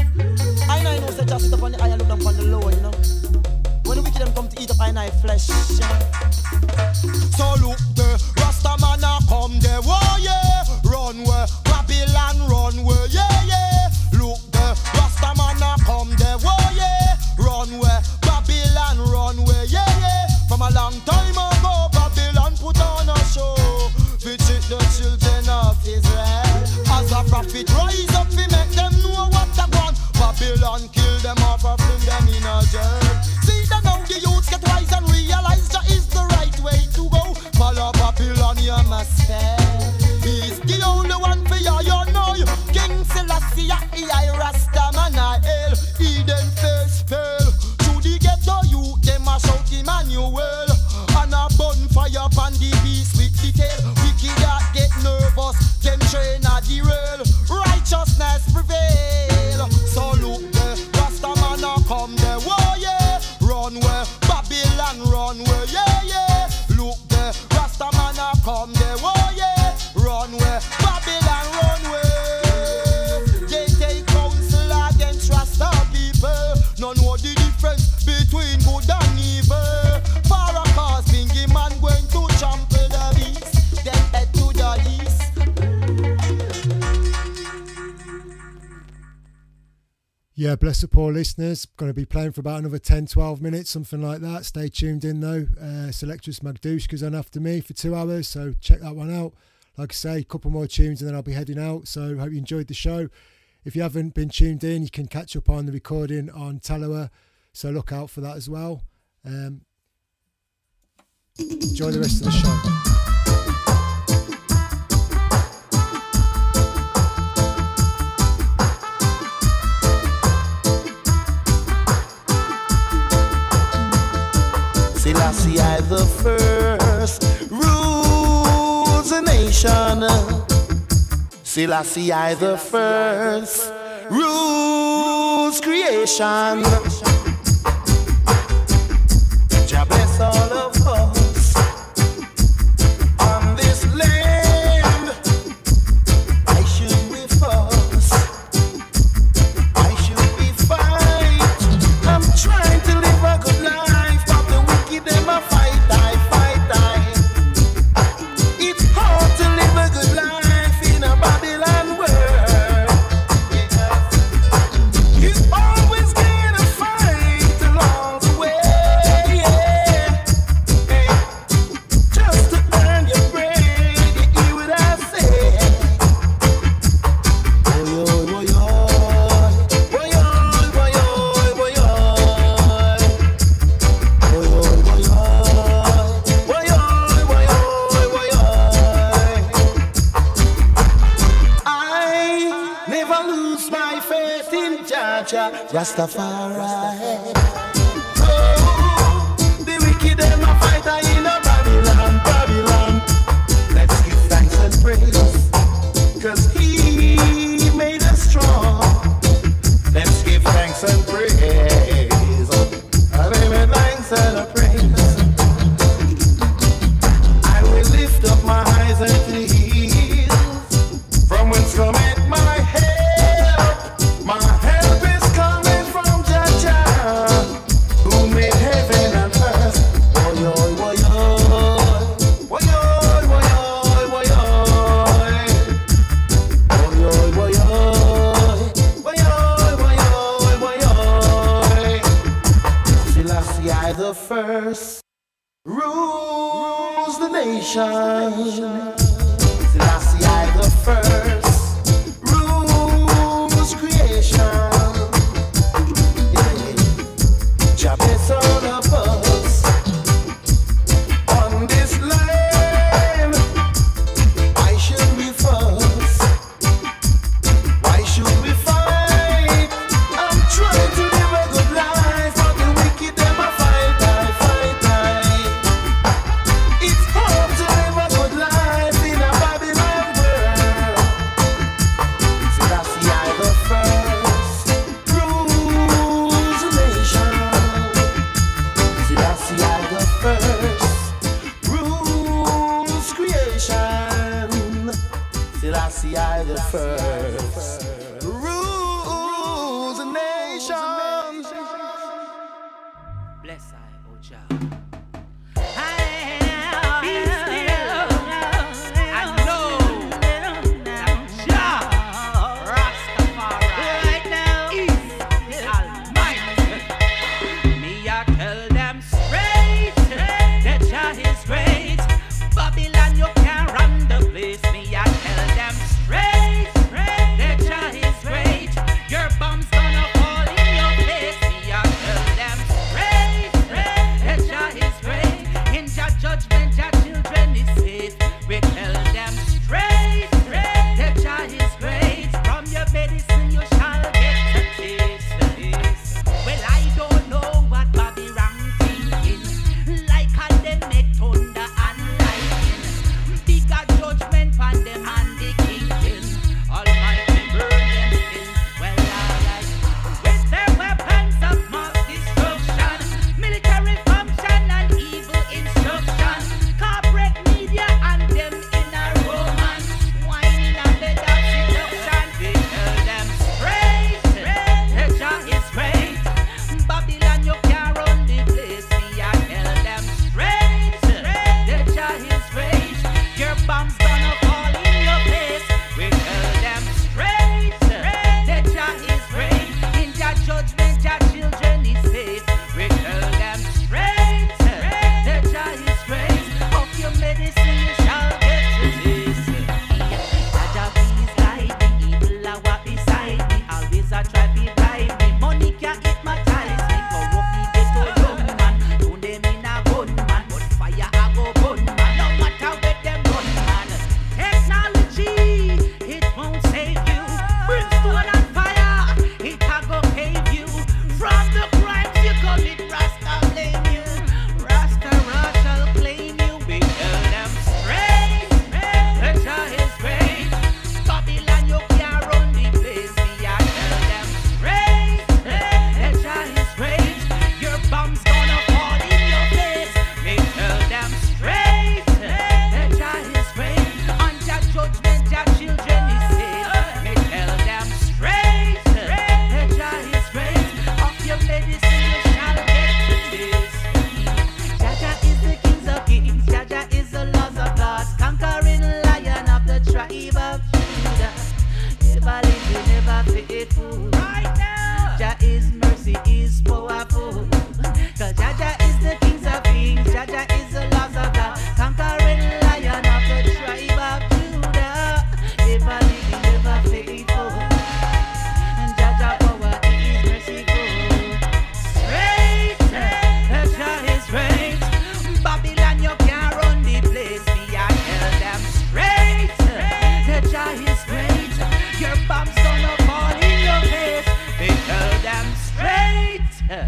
K: I know I know say just sit up on the high and look down on the low, you know. When the wicked them come to eat up I know flesh, you know. So look the Rastaman a come there, oh yeah. Run where Babylon run where, yeah, yeah. Look the Rastaman a come there, oh yeah. Run where Babylon run where, yeah, yeah. From a long time ago Babylon put on a show. Visit the children of Israel. As a prophet rise up to make them know what they want. Babylon kill them off or fling them in a jail. See that now the youths get wise and realize that is the right way to go. Follow Babylon you must fail. He's the only one for you, you know. King Selassie I Rastaman a hell. He then face fell. To the ghetto youth them a shout Emmanuel. And a bonfire upon the beast with the tail. Wicked that get nervous, them train a derail. Righteousness prevail. So look the Rastaman a come there, oh yeah. Run where Babylon run where, yeah, yeah. Look the Rastaman a come there, oh yeah. Run where Babylon run where. They take counsel against Rasta people. No know the difference between good and evil. Farrakhan's Bingy man going to trample the beast, then head to the east.
E: Yeah, bless the poor listeners. Going to be playing for about another ten, twelve minutes, something like that. Stay tuned in though. Uh, Selectress Magdushka's on after me for two hours, so check that one out. Like I say, a couple more tunes and then I'll be heading out. So hope you enjoyed the show. If you haven't been tuned in, you can catch up on the recording on Taloa, so look out for that as well. Um, enjoy the rest of the show.
I: Selassie I the first rules a nation. Selassie I the first rules creation. Jah bless all of us on this land. Why should we fuss? Why should we fight? I'm trying to live a good life, but the wicked them a fight, I fight, I. It's hard to live a good life in a Babylon world. You always get a fight.
K: Rastafari.
L: Oh, the wicked them a fighter in a Babylon, Babylon. Let's give thanks and praise, cause he made us strong. Let's give thanks and praise. I give thanks and a praise. I will lift up my eyes and the hills, from whence cometh my help. My help is coming from Jah Jah, who made heaven and earth. Woy oy, woy oy, woy oy, woy oy, woy oy. Woy oy, woy oy, woy oy, woy oy, woy oy. Selassie I the first rules the nation. Selassie I the first rules creation. Yeah. Jah bless all of us on this land. Why should we fuss? Why should we fight? I'm trying to live a good life, but the wicked them a fight, I fight, I. It's hard to live a good life in a Babylon world. Selassie I the first rules the nation. Selassie I the first rules creation. Selassie I the first rules the nation.
I: Bless I, O Jah. Be still and know that Jah Rastafari is Almighty. Me a tell them straight that Jah is great. Babylon, you can't run the place. Me a tell them straight, straight Huh.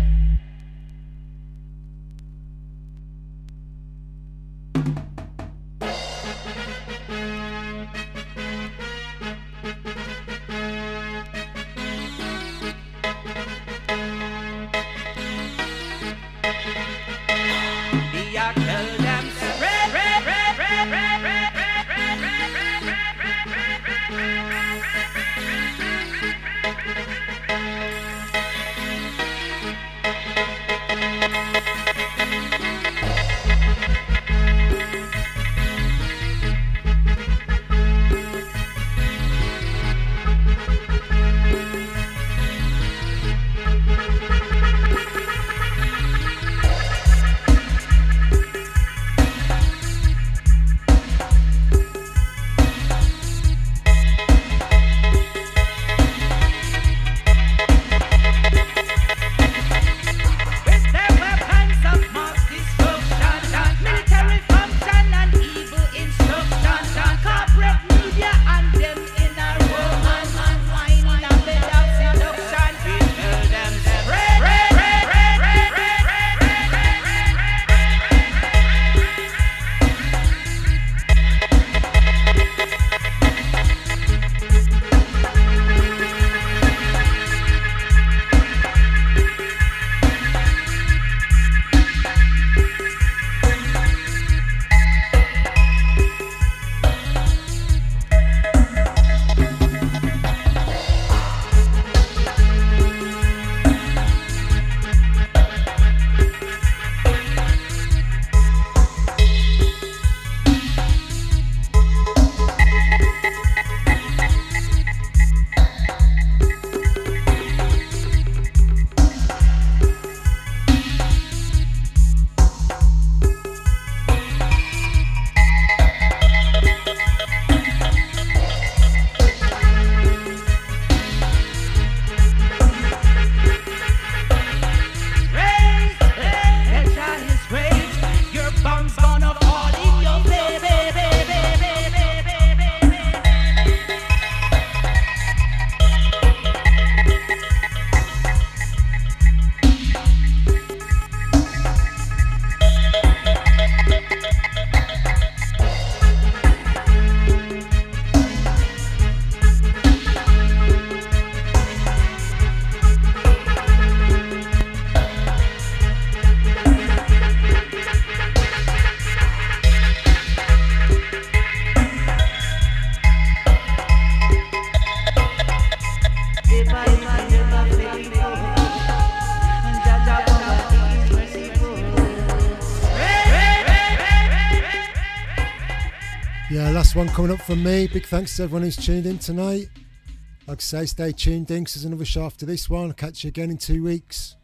E: Yeah, last one coming up from me. Big thanks to everyone who's tuned in tonight. Like I say, stay tuned in 'cause there's another show after this one. I'll catch you again in two weeks.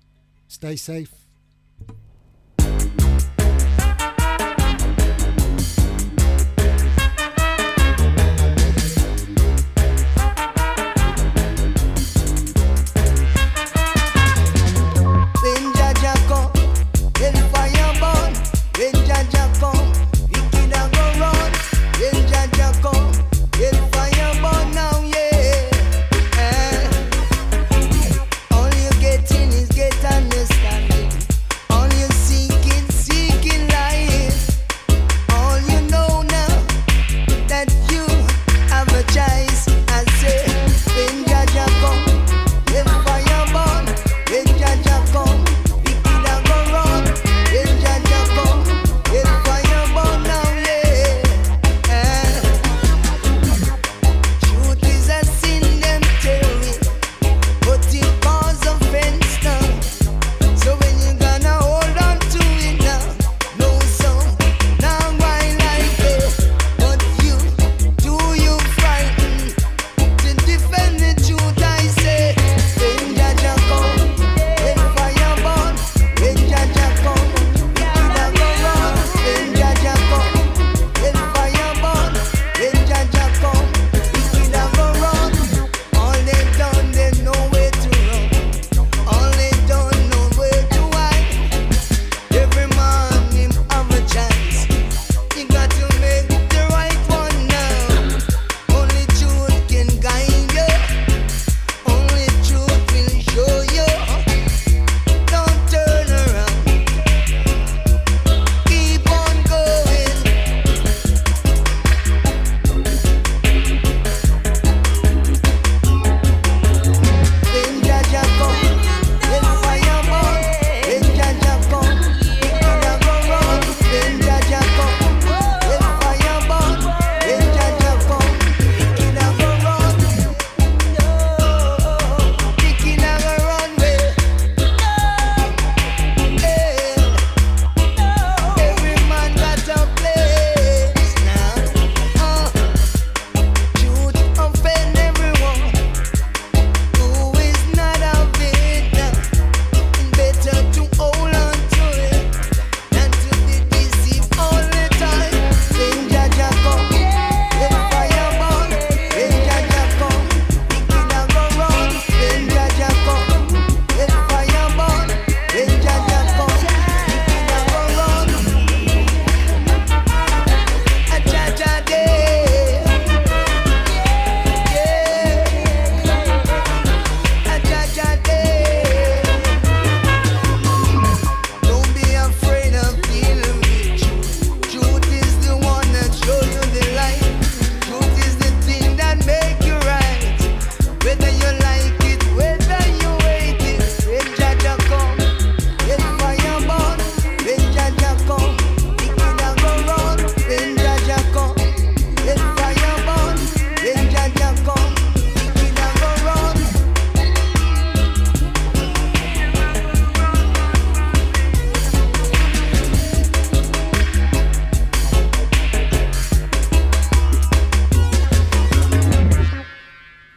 E: Stay safe.
M: All you getting is get understanding.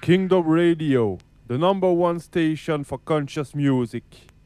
D: Kingdom Radio, the number one station for conscious music.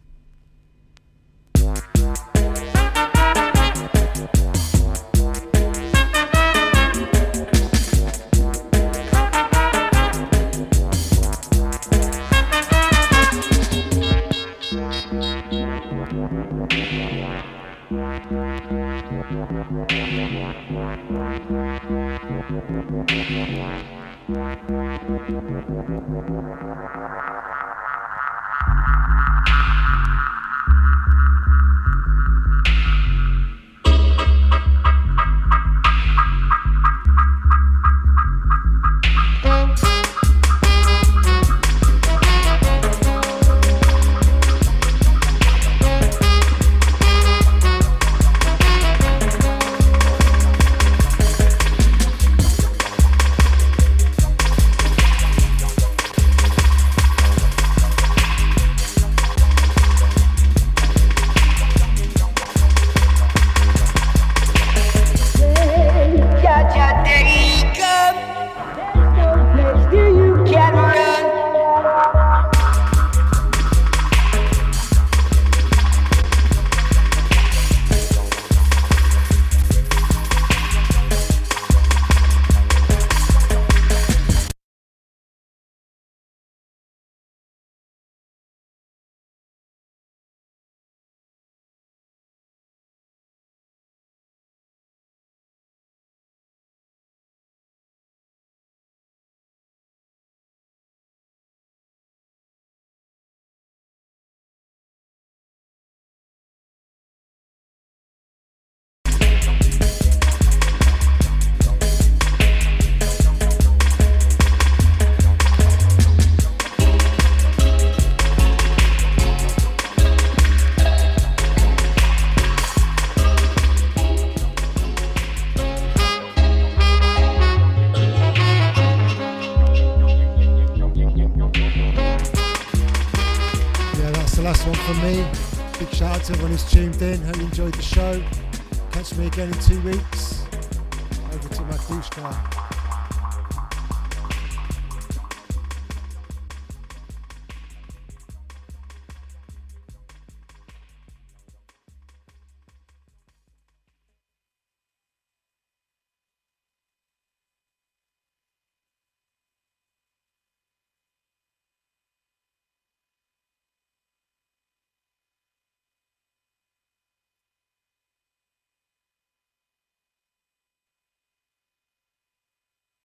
E: To everyone who's tuned in, hope you enjoyed the show. Catch me again in two weeks. Over to Magdushka.